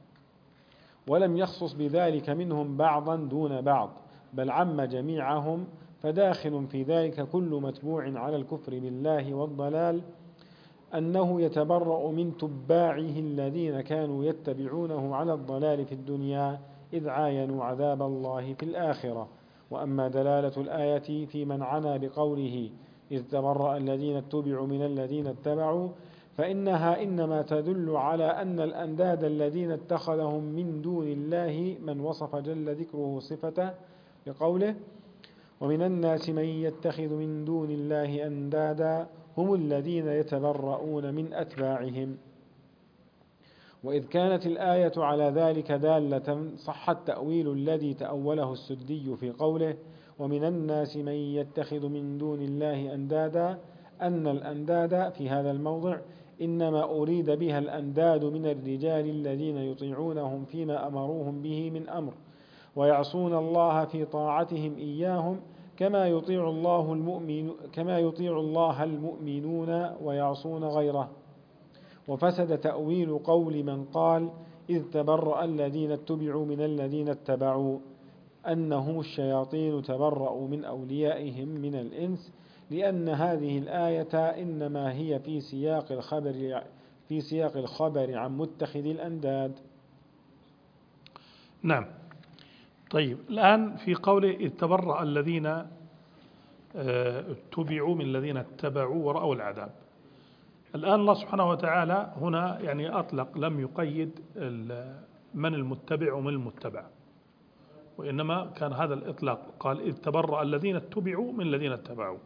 ولم يخصص بذلك منهم بعضا دون بعض، بل عم جميعهم، فداخل في ذلك كل متبوع على الكفر بالله والضلال أنه يتبرأ من تباعه الذين كانوا يتبعونه على الضلال في الدنيا إذ عاينوا عذاب الله في الآخرة. وأما دلالة الآية في من عنا بقوله إذ تبرأ الذين اتبعوا من الذين اتبعوا، فإنها إنما تدل على أن الأنداد الذين اتخذهم من دون الله من وصف جل ذكره صفته بقوله: ومن الناس من يتخذ من دون الله أندادا هم الذين يتبرؤون من أتباعهم. وإذ كانت الآية على ذلك دالة صح التأويل الذي تأوله السدي في قوله ومن الناس من يتخذ من دون الله أندادا أن الأنداد في هذا الموضع إنما أريد بها الأنداد من الرجال الذين يطيعونهم فيما أمروهم به من أمر ويعصون الله في طاعتهم إياهم كما يطيع الله المؤمن كما يطيع الله المؤمنون ويعصون غيره. وفسد تأويل قول من قال إذ تبرأ الذين اتبعوا من الذين اتبعوا أنهم الشياطين تبرأوا من أوليائهم من الإنس لأن هذه الآية إنما هي في سياق الخبر في سياق الخبر عن متخذ الأنداد. نعم. طيب الآن في قوله إذ تبرأ الذين اتبعوا من الذين اتبعوا ورأوا العذاب. الآن الله سبحانه وتعالى هنا يعني أطلق لم يقيد من المتبع ومن المتبع، وإنما كان هذا الإطلاق قال إذ تبرأ الذين اتبعوا من الذين اتبعوا.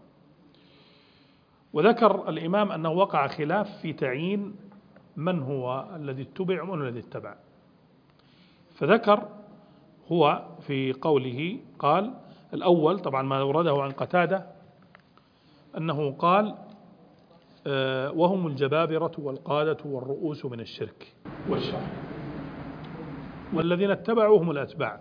وذكر الإمام أنه وقع خلاف في تعيين من هو الذي اتبع ومن الذي اتبع، فذكر هو في قوله قال الأول طبعا ما ورده عن قتادة أنه قال آه وهم الجبابرة والقادة والرؤوس من الشرك والشر والذين اتبعوا هم الأتباع.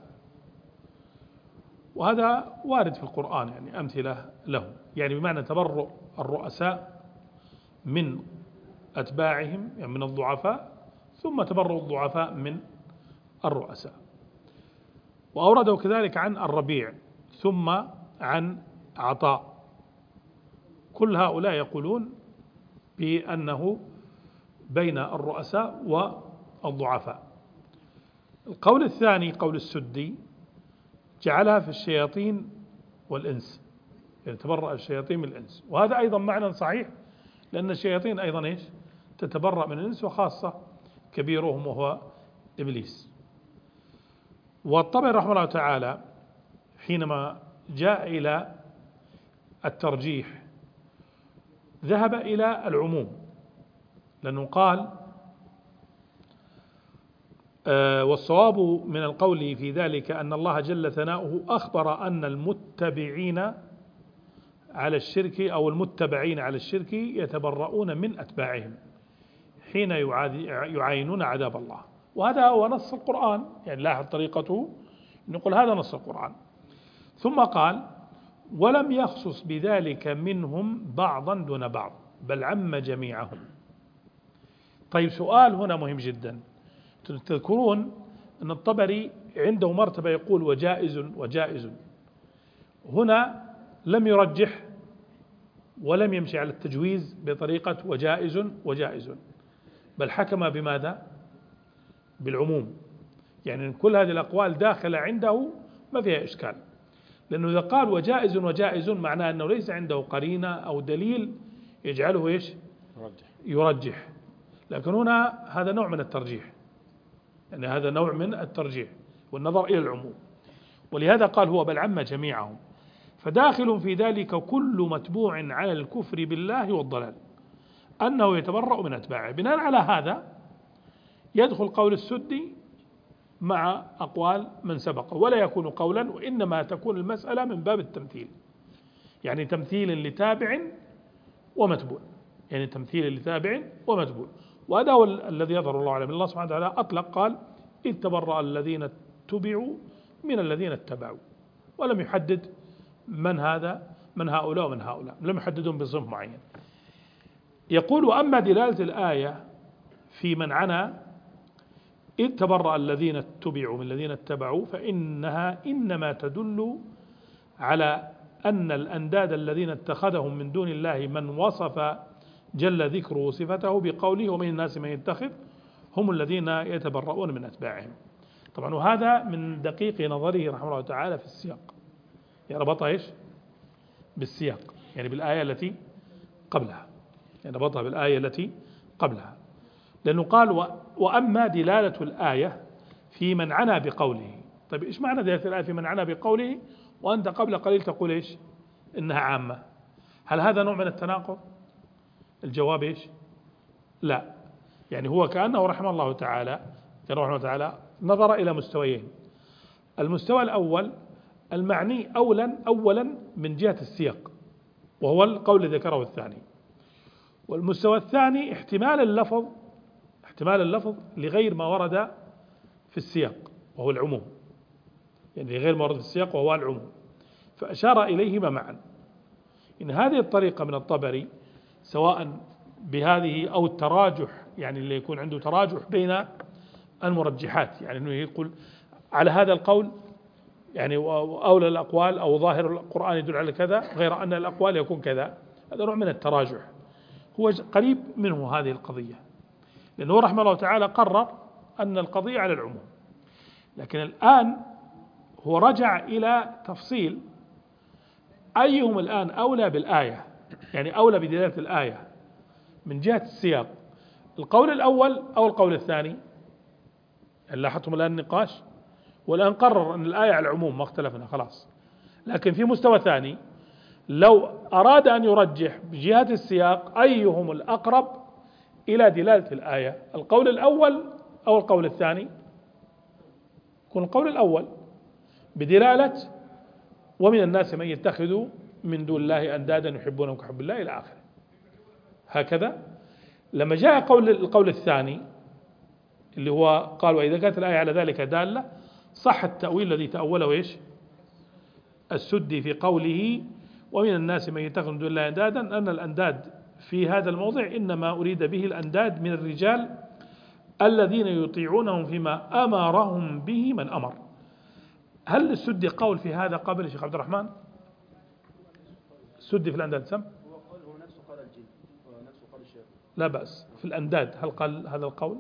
وهذا وارد في القرآن يعني أمثلة له، يعني بمعنى تبرؤ الرؤساء من أتباعهم يعني من الضعفاء ثم تبرؤ الضعفاء من الرؤساء. وأورده كذلك عن الربيع ثم عن عطاء، كل هؤلاء يقولون بأنه بين الرؤساء والضعفاء. القول الثاني قول السدي جعلها في الشياطين والإنس، يعني تبرأ الشياطين من الإنس، وهذا أيضا معنى صحيح لأن الشياطين أيضا إيش تتبرأ من الإنس وخاصة كبيرهم وهو إبليس. والطبري رحمه الله تعالى حينما جاء إلى الترجيح ذهب إلى العموم، لأنه قال آه والصواب من القول في ذلك أن الله جل ثناؤه أخبر أن المتبعين على الشرك أو المتبعين على الشرك يتبرؤون من أتباعهم حين يعاينون عذاب الله، وهذا هو نص القرآن، يعني لاحظ طريقته نقول هذا نص القرآن. ثم قال ولم يخصص بذلك منهم بعضا دون بعض بل عم جميعهم. طيب سؤال هنا مهم جدا، تذكرون أن الطبري عنده مرتبة يقول وجائز وجائز، هنا لم يرجح ولم يمشي على التجويز بطريقة وجائز وجائز، بل حكم بماذا؟ بالعموم، يعني كل هذه الأقوال داخلة عنده ما فيها إشكال، لأنه إذا قال وجائز وجائز معناه أنه ليس عنده قرينة أو دليل يجعله إيش؟ يرجح. يرجح، لكن هنا هذا نوع من الترجيح، يعني هذا نوع من الترجيح والنظر إلى العموم، ولهذا قال هو بل عم جميعهم، فداخل في ذلك كل متبوع على الكفر بالله والضلال أنه يتبرأ من أتباعه. بناء على هذا يدخل قول السدي مع أقوال من سبقه ولا يكون قولا، وإنما تكون المسألة من باب التمثيل، يعني تمثيل لتابع ومتبوع، يعني تمثيل لتابع ومتبوع. وهذا هو الذي يظهر الله أعلم. الله سبحانه وتعالى أطلق قال إذ تبرأ الذين اتبعوا من الذين اتبعوا، ولم يحدد من هذا من هؤلاء ومن هؤلاء، لم يحددهم بصنف معين. يقول وأما دلالة الآية في من عنا إذ تبرأ الذين اتبعوا من الذين اتبعوا فإنها إنما تدل على أن الأنداد الذين اتخذهم من دون الله من وصف جل ذكره صفته بقوله ومن الناس من يتخذ هم الذين يتبرؤون من أتباعهم. طبعا وهذا من دقيق نظره رحمه الله تعالى في السياق، يعني ربطها إيش بالسياق، يعني بالآية التي قبلها، يعني ربطها بالآية التي قبلها، لأنه قال وأما دلالة الآية في من عنا بقوله. طيب إيش معنى دلالة الآية في من عنا بقوله وأنت قبل قليل تقول إيش إنها عامة؟ هل هذا نوع من التناقض؟ الجواب إيش لا، يعني هو كأنه رحمه الله تعالى رحمه الله تعالى نظر إلى مستويين. المستوى الأول المعني أولا أولا من جهة السياق، وهو القول الذي ذكره الثاني. والمستوى الثاني احتمال اللفظ احتمال اللفظ لغير ما ورد في السياق وهو العموم، يعني غير ما ورد في السياق وهو العموم، فأشار إليهما معا. إن هذه الطريقة من الطبري سواء بهذه أو التراجح، يعني اللي يكون عنده تراجح بين المرجحات، يعني أنه يقول على هذا القول يعني أولى الأقوال أو ظاهر القرآن يدل على كذا غير أن الأقوال يكون كذا، هذا نوع من التراجح هو قريب منه هذه القضية، لأنه رحمه الله تعالى قرر أن القضية على العموم. لكن الآن هو رجع إلى تفصيل أيهم الآن أولى بالآية، يعني أولى بدلالة الآية من جهة السياق، القول الأول أو القول الثاني. لاحظتم الآن النقاش، والآن قرر أن الآية على العموم، ما اختلفنا خلاص. لكن في مستوى ثاني لو أراد أن يرجح بجهة السياق أيهم الأقرب إلى دلالة الآية، القول الأول أو القول الثاني، يكون القول الأول بدلالة ومن الناس من يتخذ من دون الله أندادا يحبونهم كحب الله إلى آخره. هكذا لما جاء قول القول الثاني اللي هو قال وإذا كانت الآية على ذلك دالة، صح التأويل الذي تأوله إيش السدي في قوله ومن الناس من يتخذ من دون الله أندادا، أن الأنداد في هذا الموضع إنما أريد به الأنداد من الرجال الذين يطيعونهم فيما أمرهم به من أمر. هل السدي قول في هذا قبل يا شيخ عبد الرحمن؟ السدي في الأنداد سم؟ هو قال هو نفسه قال الجن، هو نفسه قال الشيخ. لا بأس. في الأنداد هل قال هذا القول؟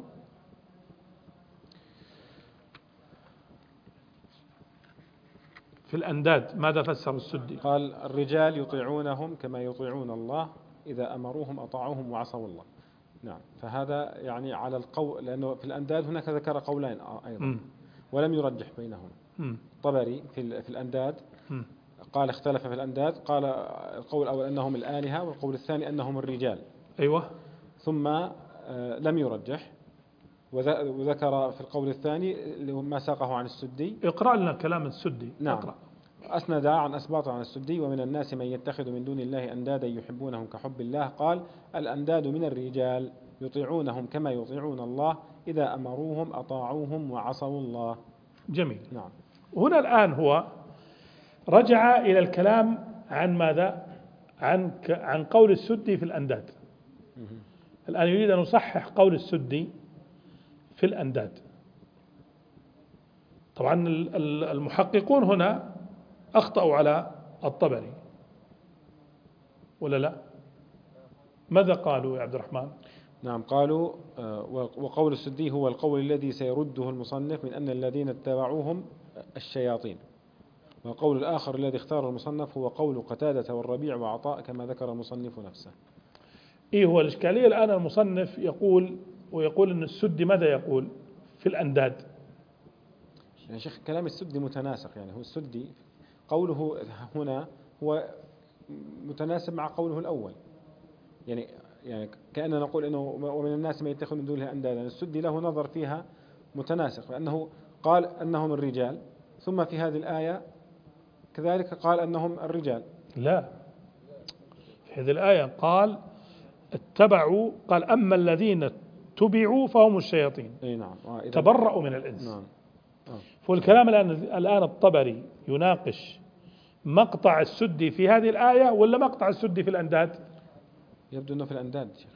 في الأنداد ماذا فسر السدي؟ قال الرجال يطيعونهم كما يطيعون الله، إذا أمروهم أطاعوهم وعصوا الله. نعم، فهذا يعني على القول، لأنه في الأنداد هناك ذكر قولين أيضا م. ولم يرجح بينهم. طبري في في الأنداد م. قال اختلف في الأنداد، قال القول الأول أنهم الآلهة، والقول الثاني أنهم الرجال. أيوة. ثم لم يرجح، وذكر في القول الثاني ما ساقه عن السدي. اقرأ لنا كلام السدي. نعم. اقرأ. أسند عن أسباط عن السدي ومن الناس من يتخذ من دون الله أندادا يحبونهم كحب الله، قال الأنداد من الرجال يطيعونهم كما يطيعون الله، إذا أمروهم أطاعوهم وعصوا الله. جميل. نعم. هنا الآن هو رجع إلى الكلام عن ماذا؟ عن عن قول السدي في الأنداد. الآن يريد أن يصحح قول السدي في الأنداد. طبعا المحققون هنا أخطأوا على الطبري ولا لا؟ ماذا قالوا يا عبد الرحمن؟ نعم، قالوا وقول السدي هو القول الذي سيرده المصنف من أن الذين اتبعوهم الشياطين، والقول الآخر الذي اختار المصنف هو قول قتادة والربيع وعطاء كما ذكر المصنف نفسه. إيه هو الإشكالية الآن؟ المصنف يقول ويقول أن السدي ماذا يقول في الأنداد؟ يا شيخ كلام السدي متناسق، يعني هو السدي قوله هنا هو متناسب مع قوله الأول، يعني يعني كأننا نقول إنه ومن الناس من يتخذ من دونه أندادا. السدي له نظر فيها متناسق، لأنه قال أنهم الرجال، ثم في هذه الآية كذلك قال أنهم الرجال. لا، في هذه الآية قال اتبعوا، قال أما الذين اتبعوا فهم الشياطين. أي نعم. تبرأوا من الإنس. نعم. فالكلام الآن الآن الطبري يناقش مقطع السدي في هذه الآية ولا مقطع السدي في الأنداد؟ يبدو أنه في الأنداد شيخ.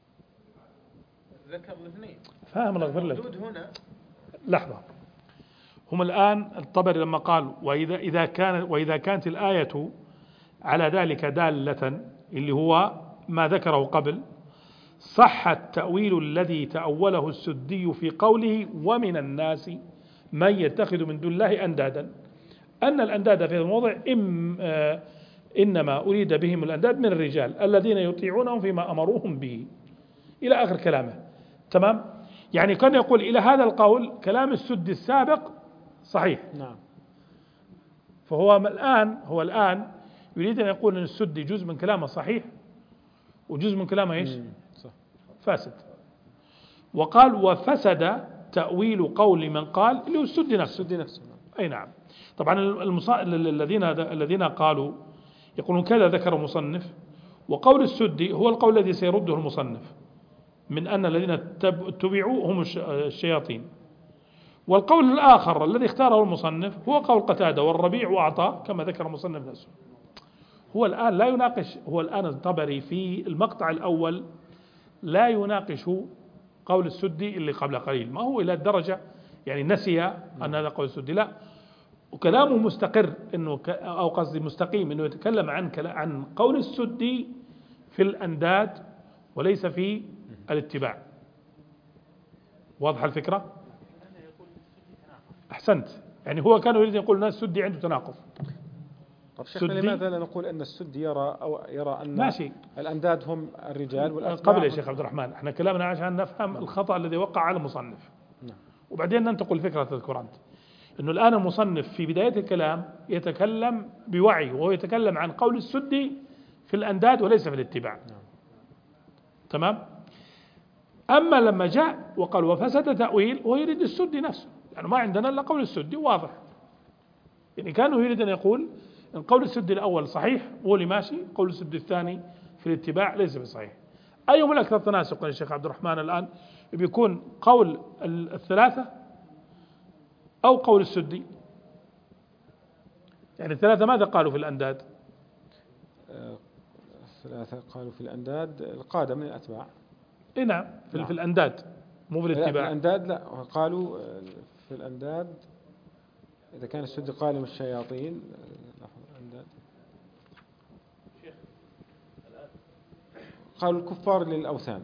ذكر الاثنين. فاهم الله يغفر لك. موجود هنا. لحظة، هم الآن الطبري لما قال وإذا إذا كان وإذا كانت الآية على ذلك دالة، اللي هو ما ذكره قبل، صح التأويل الذي تأوله السدي في قوله ومن الناس من يتخذ من دون الله أندادا، أن الأنداد في الموضع إم آه إنما أريد بهم الأنداد من الرجال الذين يطيعونهم فيما أمروهم به إلى آخر كلامه. تمام؟ يعني كان يقول إلى هذا القول كلام السدي السابق صحيح. نعم. فهو الآن هو الآن يريد أن يقول أن السدي جزء من كلامه صحيح وجزء من كلامه إيش؟ صح. فاسد. وقال وفسد تأويل قول من قال اللي هو السدي نفسه. السدي نفسه. أي نعم. طبعا المصا... الذين الذين قالوا يقولون كذا ذكر المصنف، وقول السدي هو القول الذي سيرده المصنف من أن الذين اتبعوا هم الشياطين. والقول الآخر الذي اختاره المصنف هو قول قتادة والربيع وعطاء كما ذكر المصنف نفسه. هو الآن لا يناقش، هو الآن الطبري في المقطع الأول لا يناقش قول السدي اللي قبل قليل، ما هو إلى الدرجة يعني نسي أن هذا قول السدي، لا، وكلامه مستقر إنه أو قصدي مستقيم إنه يتكلم عن عن قول السدي في الأنداد وليس في الاتباع. واضح الفكرة؟ أحسنت. يعني هو كان يريد يقول الناس السدي عنده تناقض. طب شيخنا لماذا لا نقول أن السدي يرى أو يرى أن ماشي. الأنداد هم الرجال والأتباع؟ قبل يا شيخ عبد الرحمن احنا كلامنا عشان نفهم الخطأ الذي وقع على المصنف، نعم. وبعدين ننتقل الفكرة تذكر أنت أنه الآن المصنف في بداية الكلام يتكلم بوعي وهو يتكلم عن قول السدي في الأنداد وليس في الاتباع، نعم. تمام. أما لما جاء وقال وفسد تأويل وهو يريد السدي نفسه، يعني ما عندنا إلا قول السدي واضح. يعني كانوا يريد أن يقول إن قول السدي الأول صحيح هو اللي ماشي، قول السدي الثاني في الاتباع ليس بصحيح. أيهم الأكثر تناسقا يا شيخ عبد الرحمن الآن بيكون قول الثلاثة أو قول السدي؟ يعني الثلاثة ماذا قالوا في الأنداد؟ الثلاثة قالوا في الأنداد القادة من الأتباع. إيه نعم في, نعم. في الأنداد مو في الاتباع. في الأنداد لا، قالوا في الأنداد إذا كان السدي قال من الشياطين الأنداد قالوا الكفار للأوثان.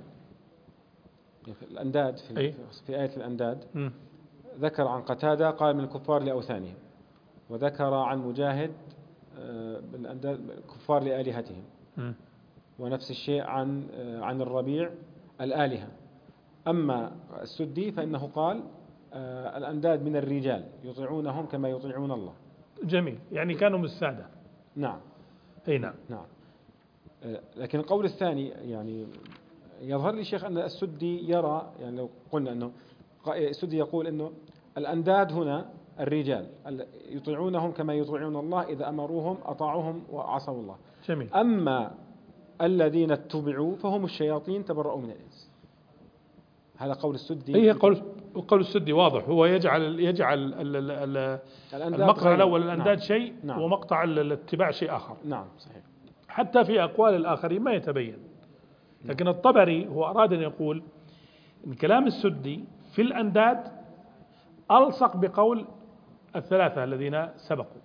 الأنداد في, أي؟ في آية الأنداد م. ذكر عن قتادة قال من الكفار لأوثانهم، وذكر عن مجاهد بالأنداد الكفار لآلهتهم، م. ونفس الشيء عن عن الربيع الآلهة. أما السدي فإنه قال الأنداد من الرجال يطيعونهم كما يطيعون الله. جميل، يعني كانوا من السادة. نعم. أي نعم. نعم. لكن القول الثاني يعني يظهر لي شيخ أن السدي يرى، يعني لو قلنا أنه السدي يقول أنه الأنداد هنا الرجال يطيعونهم كما يطيعون الله، إذا أمروهم أطاعوهم وعصوا الله. جميل. أما الذين اتبعوا فهم الشياطين تبرؤوا من الإنس. هذا قول السدي. هي قول قول السدي واضح، هو يجعل يجعل المقطع الأول الأنداد نعم. شيء نعم. ومقطع الاتباع شيء آخر. نعم صحيح. حتى في أقوال الآخرين ما يتبين. لكن الطبري هو أراد أن يقول إن كلام السدي في الأنداد ألصق بقول الثلاثة الذين سبقوا.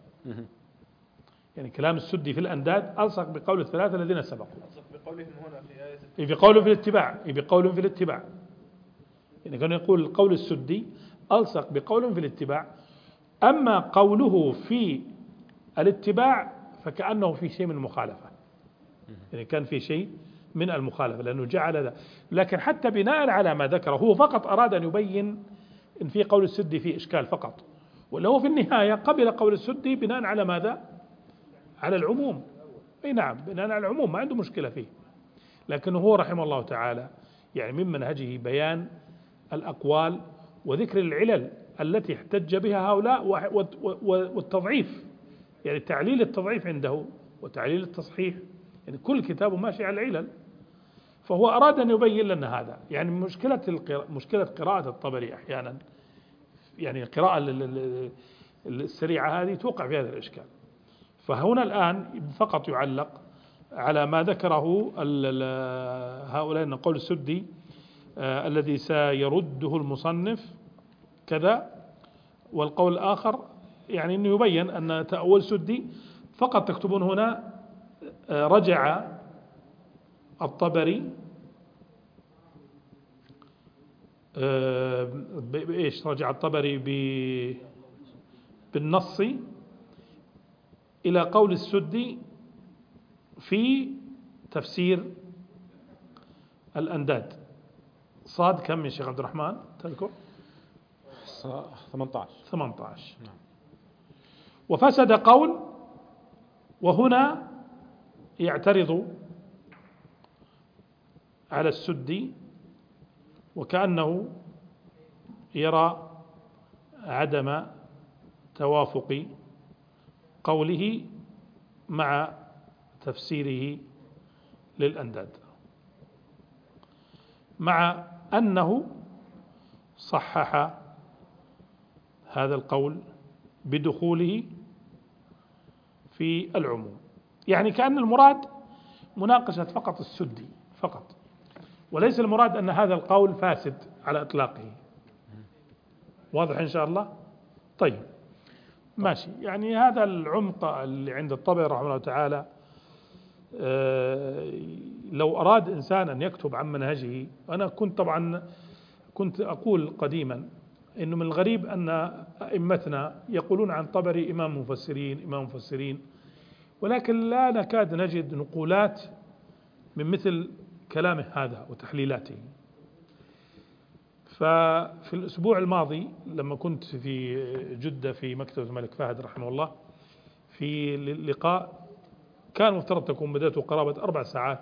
يعني كلام السدي في الأنداد ألصق بقول الثلاثة الذين سبقوا. ألصق بقولهم هنا في آية بقولهم في الاتباع، بقولهم في الاتباع. يعني كان يقول القول السدي ألصق بقولهم في الاتباع، أما قوله في الاتباع فكأنه في شيء من المخالفة. يعني كان في شيء من المخالفة لأنه جعل هذا، لكن حتى بناء على ما ذكره هو فقط أراد أن يبين إن في قول السدي في إشكال فقط، ولا هو في النهاية قبل قول السدي بناء على ماذا؟ على العموم. أي نعم بناء على العموم ما عنده مشكلة فيه، لكنه هو رحمه الله تعالى يعني من منهجه بيان الأقوال وذكر العلل التي احتج بها هؤلاء والتضعيف، يعني تعليل التضعيف عنده وتعليل التصحيح، يعني كل كتابه ماشي على العلل. فهو أراد أن يبين لنا هذا. يعني مشكلة القراءة مشكلة قراءة الطبري أحيانا، يعني القراءة السريعة هذه توقع في هذا الإشكال. فهنا الآن فقط يعلق على ما ذكره هؤلاء أن قول السدي آه الذي سيرده المصنف كذا، والقول الآخر يعني أنه يبين أن تأول سدي فقط تكتبون هنا آه رجع الطبري آه بإيش رجع الطبري بالنص إلى قول السدي في تفسير الأنداد. صاد كم يا شيخ عبد الرحمن تذكر؟ ثمانية عشر ثمانية عشر. نعم. وفسد قول، وهنا يعترض على السدي وكأنه يرى عدم توافق قوله مع تفسيره للأنداد، مع أنه صحح هذا القول بدخوله في العموم. يعني كأن المراد مناقشة فقط السدي فقط، وليس المراد أن هذا القول فاسد على إطلاقه. واضح إن شاء الله؟ طيب ماشي. يعني هذا العمق اللي عند الطبري رحمه الله تعالى، لو أراد إنسان أن يكتب عن منهجه، أنا كنت طبعا كنت أقول قديما إنه من الغريب أن أئمتنا يقولون عن طبري إمام مفسرين إمام مفسرين، ولكن لا نكاد نجد نقولات من مثل كلامه هذا وتحليلاته. ففي الأسبوع الماضي لما كنت في جدة في مكتبة الملك فهد رحمه الله في لقاء، كان مفترض تكون بدأته قرابة أربع ساعات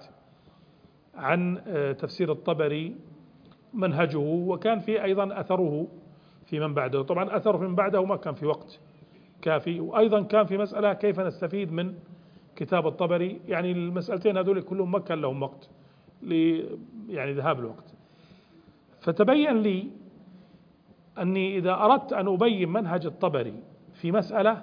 عن تفسير الطبري منهجه، وكان في أيضا أثره في من بعده. طبعا أثره في من بعده ما كان في وقت كافي، وأيضا كان في مسألة كيف نستفيد من كتاب الطبري. يعني المسألتين هذول كلهم ما كان لهم وقت ل يعني ذهاب الوقت. فتبين لي أني إذا أردت أن أبين منهج الطبري في مسألة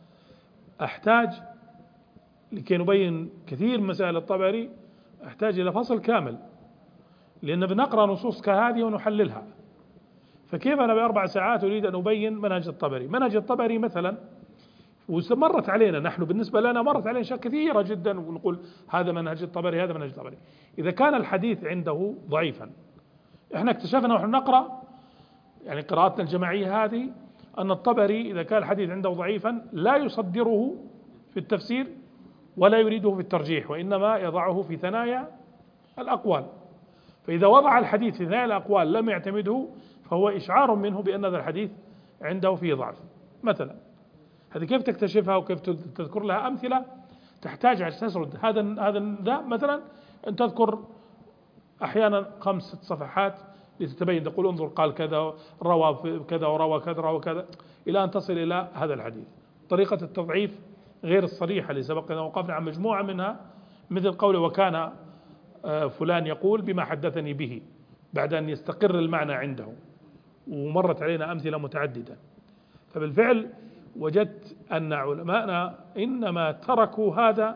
أحتاج لكي نبين كثير من مسائل الطبري أحتاج إلى فصل كامل، لأن بنقرأ نصوص كهذه ونحللها. فكيف أنا بأربع ساعات أريد أن أبين منهج الطبري؟ منهج الطبري مثلا، ومرت علينا نحن بالنسبة لنا مرت علينا أشياء كثيرة جدا ونقول هذا منهج الطبري هذا منهج الطبري. إذا كان الحديث عنده ضعيفا، احنا اكتشفنا ونحن نقرأ يعني قراءتنا الجماعية هذه أن الطبري إذا كان الحديث عنده ضعيفا لا يصدره في التفسير ولا يريده في الترجيح، وإنما يضعه في ثنايا الأقوال. فإذا وضع الحديث في ثنايا الأقوال لم يعتمده فهو إشعار منه بأن هذا الحديث عنده فيه ضعف. مثلا هذه كيف تكتشفها وكيف تذكر لها أمثلة؟ تحتاج أن تسرد هذا هذا ذا مثلا أن تذكر أحيانا خمس ست صفحات لتتبين، تقول انظر قال كذا روى كذا وروى كذا روى كذا إلى أن تصل إلى هذا الحديث. طريقة التضعيف غير الصريحة اللي سبقنا وقفنا عن مجموعة منها، مثل قوله وكان فلان يقول بما حدثني به بعد أن يستقر المعنى عنده، ومرت علينا أمثلة متعددة. فبالفعل وجدت أن علماءنا إنما تركوا هذا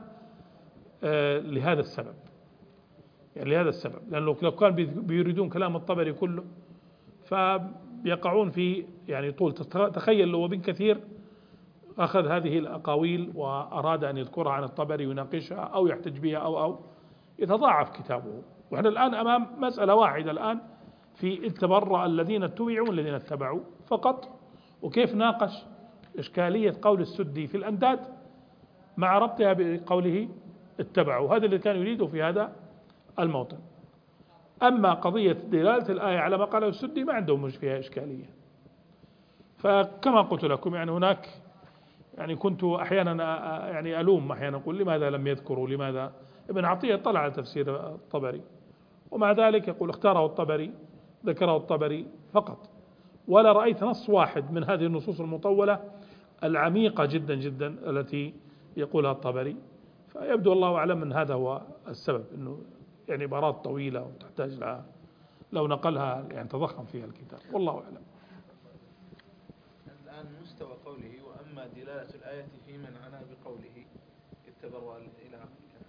لهذا السبب، يعني لهذا السبب، لأنه لو كان بيريدون كلام الطبري كله فبيقعون في يعني طول. تخيل لو ابن كثير أخذ هذه الأقاويل وأراد أن يذكرها عن الطبري ويناقشها أو يحتج بها أو أو يتضاعف كتابه. وإحنا الآن أمام مسألة واحدة الآن في تبرأ الذين اتبعوا والذين اتبعوا فقط، وكيف ناقش إشكالية قول السدي في الأنداد مع ربطها بقوله اتبعوا. هذا اللي كان يريده في هذا الموطن. أما قضية دلالة الآية على ما قاله السدي ما عندهم مش فيها إشكالية. فكما قلت لكم يعني هناك يعني كنت أحيانا يعني ألوم أحيانا أقول لماذا لم يذكروا، لماذا ابن عطية طلع على تفسير الطبري ومع ذلك يقول اختاره الطبري ذكره الطبري فقط، ولا رأيت نص واحد من هذه النصوص المطولة العميقة جدا جدا التي يقولها الطبري. فيبدو الله أعلم أن هذا هو السبب، أنه يعني عبارات طويلة وتحتاج لها لو نقلها يعني تضخم فيها الكتاب، والله أعلم. الآن مستوى قوله وأما دلالة الآية في من عنا بقوله اتبروا إلى آخر الكلام،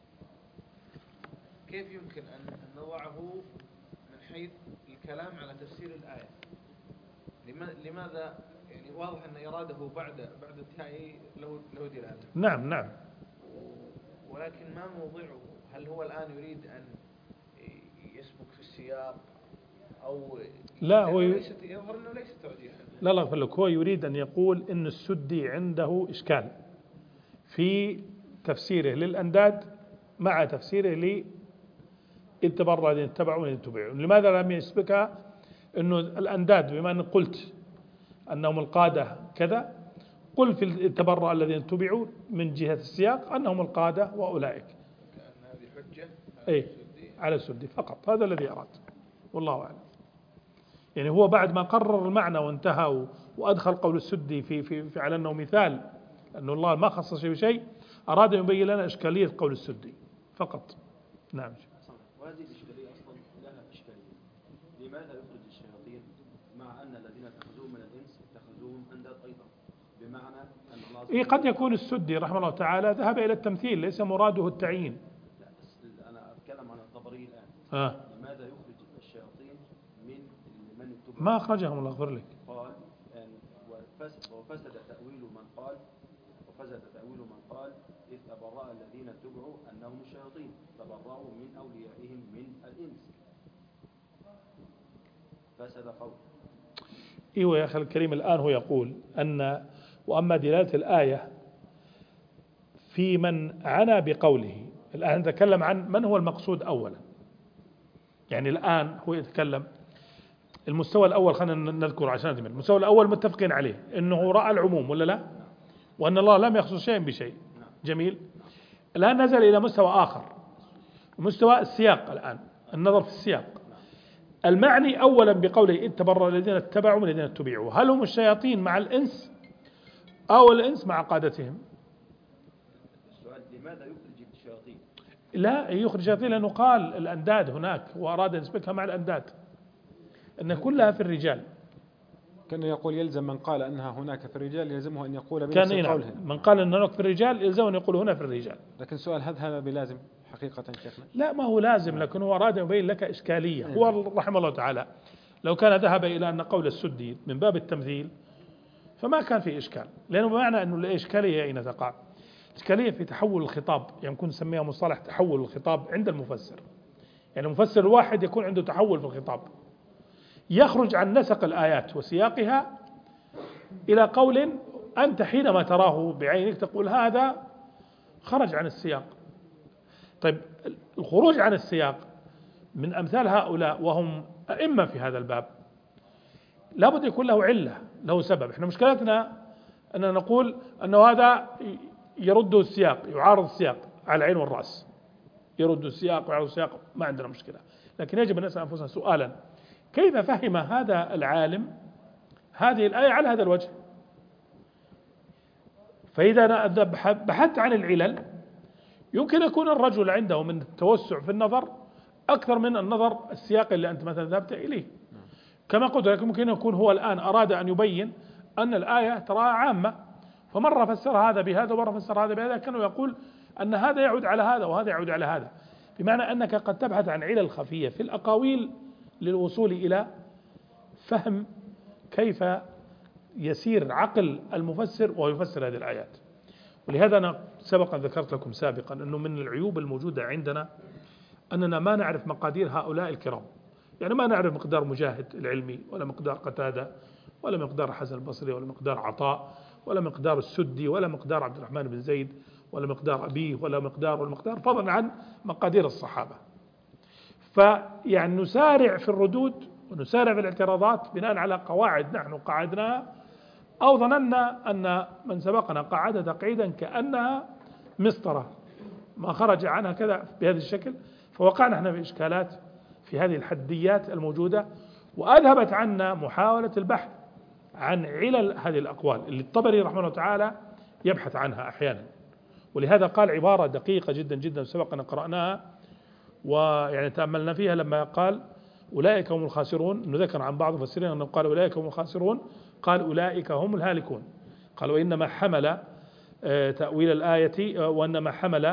كيف يمكن أن نضعه من حيث الكلام على تفسير الآية؟ لماذا يعني واضح أن إراده بعد بعد انتهاء له له دلالة. نعم نعم. ولكن ما موضعه؟ هل هو الآن يريد أن يسبق في السياق أو لا؟ هو يظهر أنه ليس توجيها. لا لا فلك هو يريد أن يقول إن السدي عنده إشكال في تفسيره للأنداد مع تفسيره للتبرع الذين اتبعوا والذين اتبعوا. لماذا لم يسبقها؟ إنه الأنداد بما أن قلت أنهم القادة كذا، قل في التبرع الذين اتبعوا من جهة السياق أنهم القادة وأولئك. كأن هذه حجة أي على السدي فقط، هذا الذي أراد. والله أعلم. يعني هو بعد ما قرر المعنى وانتهى وأدخل قول السدي في في, في على أنه مثال أنه الله ما خصص شيء بشيء، أراد أن يبين لنا إشكالية قول السدي فقط. نعم. وهذه الإشكالية أصلا لها إشكالية. لماذا يخرج الشياطين مع أن الذين اتخذوهم من الإنس اتخذوهم أنداد أيضا؟ بمعنى أن الله إيه قد يكون السدي رحمه الله تعالى ذهب إلى التمثيل، ليس مراده التعيين. لا أنا أتكلم عن الطبري الآن. آه. لماذا يخرج الشياطين من من اتبعوا؟ ما أخرجهم الله يغفر لك. قال وفسد, وفسد تأويل من قال وفسد تأويل من قال إذ تبرأ الذين اتبعوا أنهم الشياطين تبرأوا من أوليائهم من الإنس. فسد قول. ايوه يا اخي الكريم، الان هو يقول ان واما دلاله الايه في من عنى بقوله. الان نتكلم عن من هو المقصود اولا. يعني الان هو يتكلم المستوى الاول، خلينا نذكر عشان نتمر. المستوى الاول متفقين عليه انه راى العموم ولا لا، وان الله لم يخصص شيئا بشيء. جميل. الان نزل الى مستوى اخر، مستوى السياق. الان النظر في السياق. المعني أولا بقوله إذ تبرأ الذين اتبعوا من الذين اتبعوا، هل هم الشياطين مع الإنس أو الإنس مع قادتهم؟ السؤال لماذا يخرج الشياطين؟ لا يخرج الشياطين لأنه قال الأنداد هناك وأراد أن يسبكها مع الأنداد، أن كلها في الرجال. كان يقول يلزم من قال أنها هناك في الرجال يلزمه أن يقول بنفس قولهم. من قال أن هناك في الرجال يلزمه أن يقول هنا في الرجال. لكن سؤال هل هذا بلازم حقيقة شيخنا؟ لا ما هو لازم، لكن هو أراد أن يبين لك إشكالية. هو رحمه الله تعالى لو كان ذهب إلى أن قول السدي من باب التمثيل فما كان في إشكال، لأنه بمعنى أنه الإشكالية أين تقع؟ إشكالية في تحول الخطاب، يعني يمكن نسميها مصطلح تحول الخطاب عند المفسر. يعني المفسر الواحد يكون عنده تحول في الخطاب، يخرج عن نسق الآيات وسياقها إلى قول أنت حينما تراه بعينك تقول هذا خرج عن السياق. طيب الخروج عن السياق من أمثال هؤلاء وهم أئمة في هذا الباب لابد يكون له علة، له سبب. احنا مشكلتنا أننا نقول أنه هذا يرد السياق، يعارض السياق على العين والرأس، يرد السياق ويعارض السياق، ما عندنا مشكلة. لكن يجب أن نسأل أنفسنا سؤالا: كيف فهم هذا العالم هذه الآية على هذا الوجه؟ فإذا بحثت عن العلل يمكن يكون الرجل عنده من التوسع في النظر أكثر من النظر السياقي اللي أنت مثلا ذهبت إليه. كما قلت لك ممكن يكون هو الآن أراد أن يبين أن الآية تراها عامة، فمرة فسر هذا بهذا ومرة فسر هذا بهذا، كانوا يقول أن هذا يعود على هذا وهذا يعود على هذا، بمعنى أنك قد تبحث عن علل خفية في الأقاويل للوصول إلى فهم كيف يسير عقل المفسر وهو يفسر هذه الآيات. ولهذا أنا سبقا ذكرت لكم سابقا أنه من العيوب الموجودة عندنا أننا ما نعرف مقادير هؤلاء الكرام. يعني ما نعرف مقدار مجاهد العلمي، ولا مقدار قتادة، ولا مقدار حسن البصري، ولا مقدار عطاء، ولا مقدار السدي، ولا مقدار عبد الرحمن بن زيد، ولا مقدار أبيه، ولا مقدار والمقدار، فضلا عن مقادير الصحابة. فيعني نسارع في الردود ونسارع في الاعتراضات بناء على قواعد نحن قعدناها، أو ظننا أن من سبقنا قعد تقعيدا كأنها مسطرة ما خرج عنها كذا بهذا الشكل، فوقعنا احنا في إشكالات في هذه الحديات الموجودة، وأذهبت عنا محاولة البحث عن علل هذه الأقوال اللي الطبري رحمه الله تعالى يبحث عنها أحيانا. ولهذا قال عبارة دقيقة جدا جدا سبقنا قرأناها ويعني تأملنا فيها لما قال أولئك هم الخاسرون، إنه ذكر عن بعض المفسرين أنه قال أولئك هم الخاسرون، قال أولئك هم الهالكون. قال وإنما حمل تأويل الآية وإنما حمل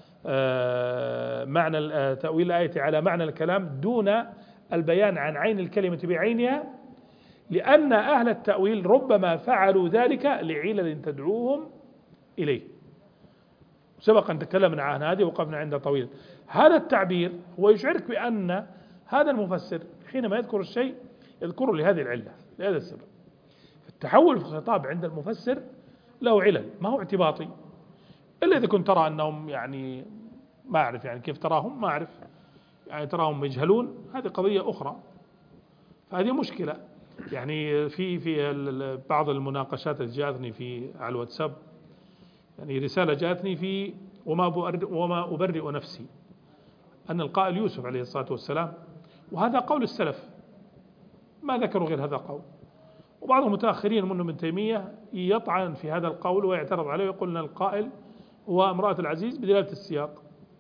معنى تأويل الآية على معنى الكلام دون البيان عن عين الكلمة بعينها، لأن أهل التأويل ربما فعلوا ذلك لعلل تدعوهم إليه. سبقا تكلمنا عن هذه وقفنا عند طويل. هذا التعبير هو يشعرك بأن هذا المفسر حينما يذكر الشيء يذكره لهذه العلة، لهذا السبب. التحول في الخطاب عند المفسر له علل، ما هو اعتباطي، إلا إذا كنت ترى أنهم يعني ما أعرف يعني كيف تراهم، ما أعرف يعني تراهم يجهلون، هذه قضية أخرى، فهذه مشكلة. يعني في في بعض المناقشات التي جاءتني في على الواتساب، يعني رسالة جاءتني في وما وما أبرئ نفسي، أن القائل يوسف عليه الصلاة والسلام وهذا قول السلف، ما ذكروا غير هذا القول. وبعض المتأخرين منهم ابن تيمية يطعن في هذا القول ويعترض عليه ويقول أن القائل هو امرأة العزيز بدلالة السياق.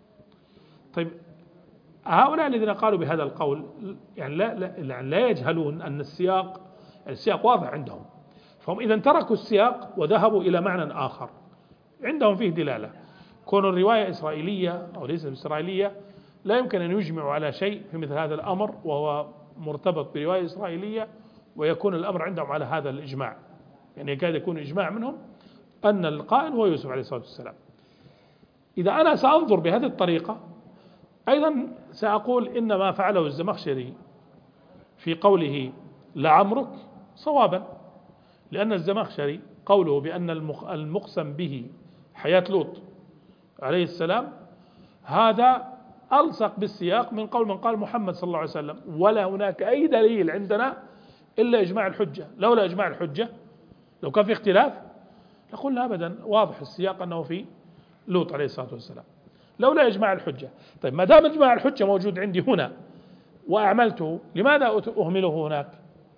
طيب هؤلاء الذين قالوا بهذا القول يعني لا, لا, يعني لا يجهلون أن السياق السياق واضح عندهم، فهم إذا تركوا السياق وذهبوا إلى معنى آخر عندهم فيه دلالة. كون الرواية إسرائيلية أو ليست إسرائيلية لا يمكن أن يجمعوا على شيء في مثل هذا الأمر وهو مرتبط برواية إسرائيلية ويكون الأمر عندهم على هذا الإجماع، يعني يكاد يكون إجماع منهم أن القائل هو يوسف عليه الصلاة والسلام. إذا أنا سأنظر بهذه الطريقة أيضا سأقول إن ما فعله الزمخشري في قوله لعمرك صوابا، لأن الزمخشري قوله بأن المقسم به حياة لوط عليه السلام هذا ألصق بالسياق من قول من قال محمد صلى الله عليه وسلم، ولا هناك أي دليل عندنا إلا إجماع الحجة. لولا إجماع الحجة لو كان في اختلاف لقلنا أبدا واضح السياق أنه في لوط عليه الصلاة والسلام، لولا إجماع الحجة. طيب ما دام إجماع الحجة موجود عندي هنا وأعملته لماذا أهمله هناك؟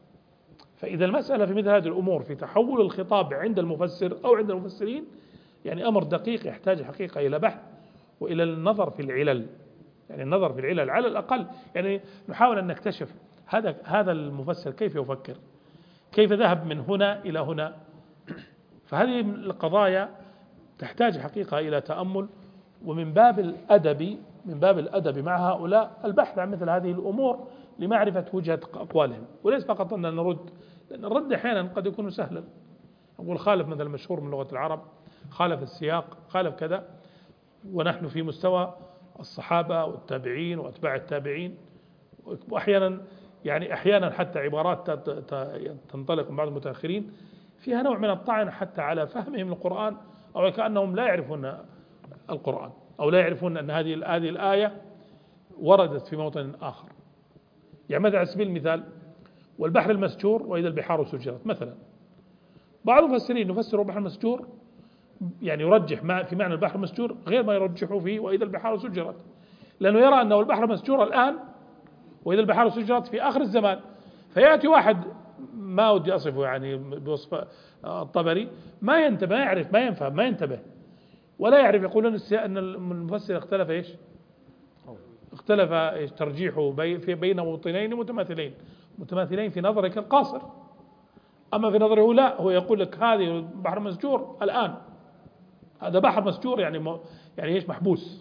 فإذا المسألة في مثل هذه الأمور في تحول الخطاب عند المفسر أو عند المفسرين يعني أمر دقيق يحتاج حقيقة إلى بحث وإلى النظر في العلل، يعني النظر في العلل على الأقل، يعني نحاول أن نكتشف هذا هذا المفسر كيف يفكر، كيف ذهب من هنا إلى هنا. فهذه القضايا تحتاج حقيقة إلى تأمل، ومن باب الأدب من باب الأدب مع هؤلاء البحث عن مثل هذه الأمور لمعرفة وجهة أقوالهم، وليس فقط أن نرد، لأن الرد أحيانا قد يكون سهلا. أقول خالف مثل المشهور من لغة العرب، خالف السياق، خالف كذا، ونحن في مستوى الصحابة والتابعين وأتباع التابعين. وأحيانا يعني أحيانا حتى عبارات تنطلق من بعض المتأخرين فيها نوع من الطعن حتى على فهمهم القرآن، أو كأنهم لا يعرفون القرآن أو لا يعرفون أن هذه هذه الآية وردت في موطن آخر. يعني مثلا على سبيل المثال والبحر المسجور وإذا البحار سجرت مثلا، بعض المفسرين يفسروا البحر المسجور يعني يرجح ما في معنى البحر المسجور غير ما يرجحوا فيه وإذا البحار سجرت، لأنه يرى أنه البحر مسجور الآن وإذا البحار سجرت في آخر الزمان. فيأتي واحد ما ودي أصفه يعني بوصف الطبري ما ينتبه، ما يعرف، ما ينفهم، ما ينتبه ولا يعرف، يقولون أن المفسر اختلف إيش؟ اختلف إيش ترجيحه في بين موطنين متماثلين، متماثلين في نظرك القاصر، أما في نظره لا، هو يقول لك هذه بحر مسجور الآن، هذا بحر مسجور يعني يعني إيش محبوس،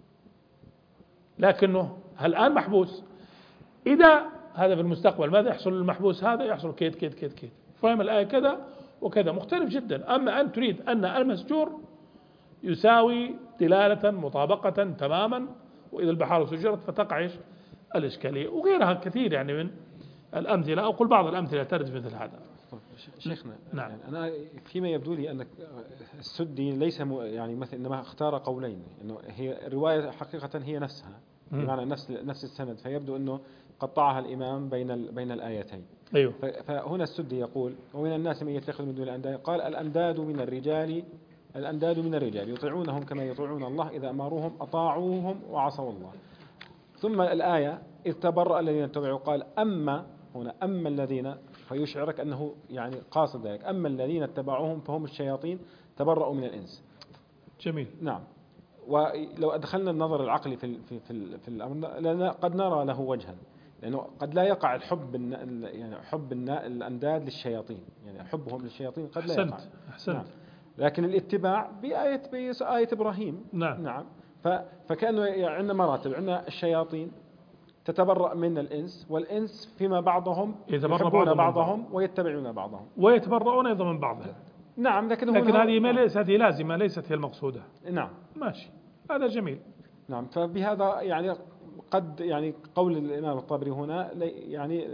لكنه الآن محبوس. إذا هذا في المستقبل ماذا يحصل للمحبوس هذا؟ يحصل كيت كيت كيت كيت، فهم الآية كذا وكذا، مختلف جدا. أما أن تريد أن المسجور يساوي دلالة مطابقة تماما وإذا البحار سجرت فتقع إيش الإشكالية، وغيرها كثير يعني من الأمثلة، أو قل بعض الأمثلة ترد مثل هذا. شيخنا نعم. يعني أنا فيما يبدو لي أن السدي ليس يعني مثل إنما اختار قولين، إنه هي الرواية حقيقة هي نفسها بمعنى نفس نفس السند، فيبدو أنه قطعها الإمام بين بين الآيتين. أيوه. فهنا السدي يقول ومن الناس من يتخذ من دون الأنداد، قال الأنداد من الرجال الأنداد من الرجال يطيعونهم كما يطيعون الله إذا أمروهم أطاعوهم وعصوا الله. ثم الآية إذ تبرأ الذين اتبعوا، قال أما هنا أما الذين، فيشعرك أنه يعني قاصد ذلك، أما الذين اتبعوهم فهم الشياطين تبرأوا من الإنس. جميل. نعم. ولو أدخلنا النظر العقلي في في في, في الأمر قد نرى له وجها، لأنه قد لا يقع الحب يعني حب الأنداد للشياطين، يعني حبهم للشياطين قد لا يقع. أحسنت أحسنت. نعم. لكن الاتباع بآية بآية إبراهيم. نعم. نعم. فكأنه عندنا مراتب، عندنا الشياطين تتبرأ من الإنس، والإنس فيما بعضهم يحبون بعضهم ويتبعون بعضهم ويتبرؤون أيضا من بعضهم. نعم. لكن, لكن هذه ما ليست هذه لازمة، ليست هي المقصودة. نعم. ماشي، هذا جميل. نعم. فبهذا يعني قد يعني قول الإمام الطبري هنا يعني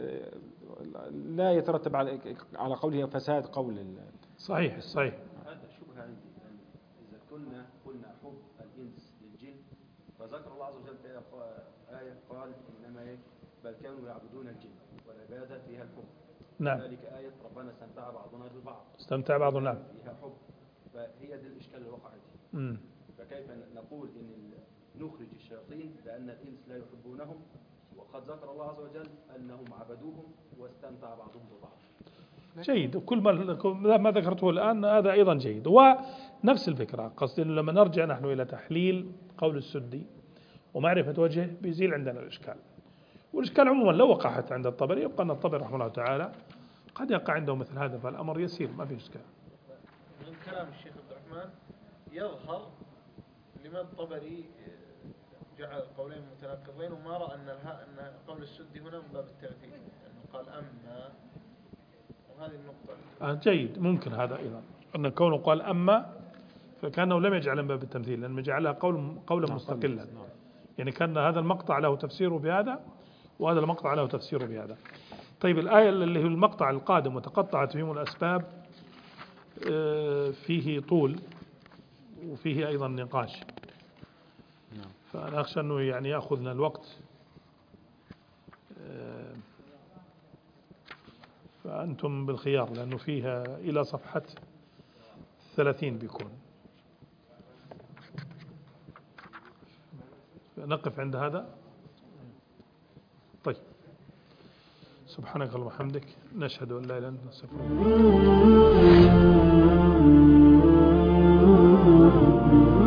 لا يترتب على على قوله فساد قول. صحيح صحيح. هذا شبهة عندي، إذا كنا قلنا حب الإنس للجن، فذكر الله عز وجل في آية قال إنما بل كانوا يعبدون الجن والعبادة فيها الحب. نعم. ذلك آية ربنا استمتع بعضنا ببعض. استمتع بعضنا. نعم. فيها حب، فهي دي الإشكال اللي وقع عندي. امم. فكيف نقول إن نخرج الشياطين لأن الإنس لا يحبونهم، وقد ذكر الله عز وجل أنهم عبدوهم واستمتع بعضهم ببعض. جيد، وكل ما ما ذكرته الآن هذا أيضا جيد، ونفس الفكرة. قصدي لما نرجع نحن إلى تحليل قول السدي ومعرفة وجهه بيزيل عندنا الإشكال. والإشكال عموما لو وقعت عند الطبري يبقى أن الطبري رحمه الله تعالى قد يقع عنده مثل هذا، فالأمر يسير ما في إشكال. من كلام الشيخ عبد الرحمن يظهر لما الطبري جعل القولين متناقضين وما رأى أن أن قول السدي هنا من باب التمثيل، أنه قال أما، وهذه النقطة. آه جيد، ممكن هذا أيضا أن كونه قال أما فكانه لم يجعل من باب التمثيل، لأنه جعلها قول قولا مستقلا. يعني كان هذا المقطع له تفسيره بهذا وهذا المقطع له تفسيره بهذا. طيب الآية اللي هو المقطع القادم وتقطعت بهم الأسباب فيه طول وفيه أيضا نقاش، فأنا أخشى أنه يعني يأخذنا الوقت، فأنتم بالخيار لأنه فيها إلى صفحة ثلاثين بيكون. نقف عند هذا. طيب، سبحانك اللهم وبحمدك، نشهد أن لا إله إلا أنت، نستغفرك.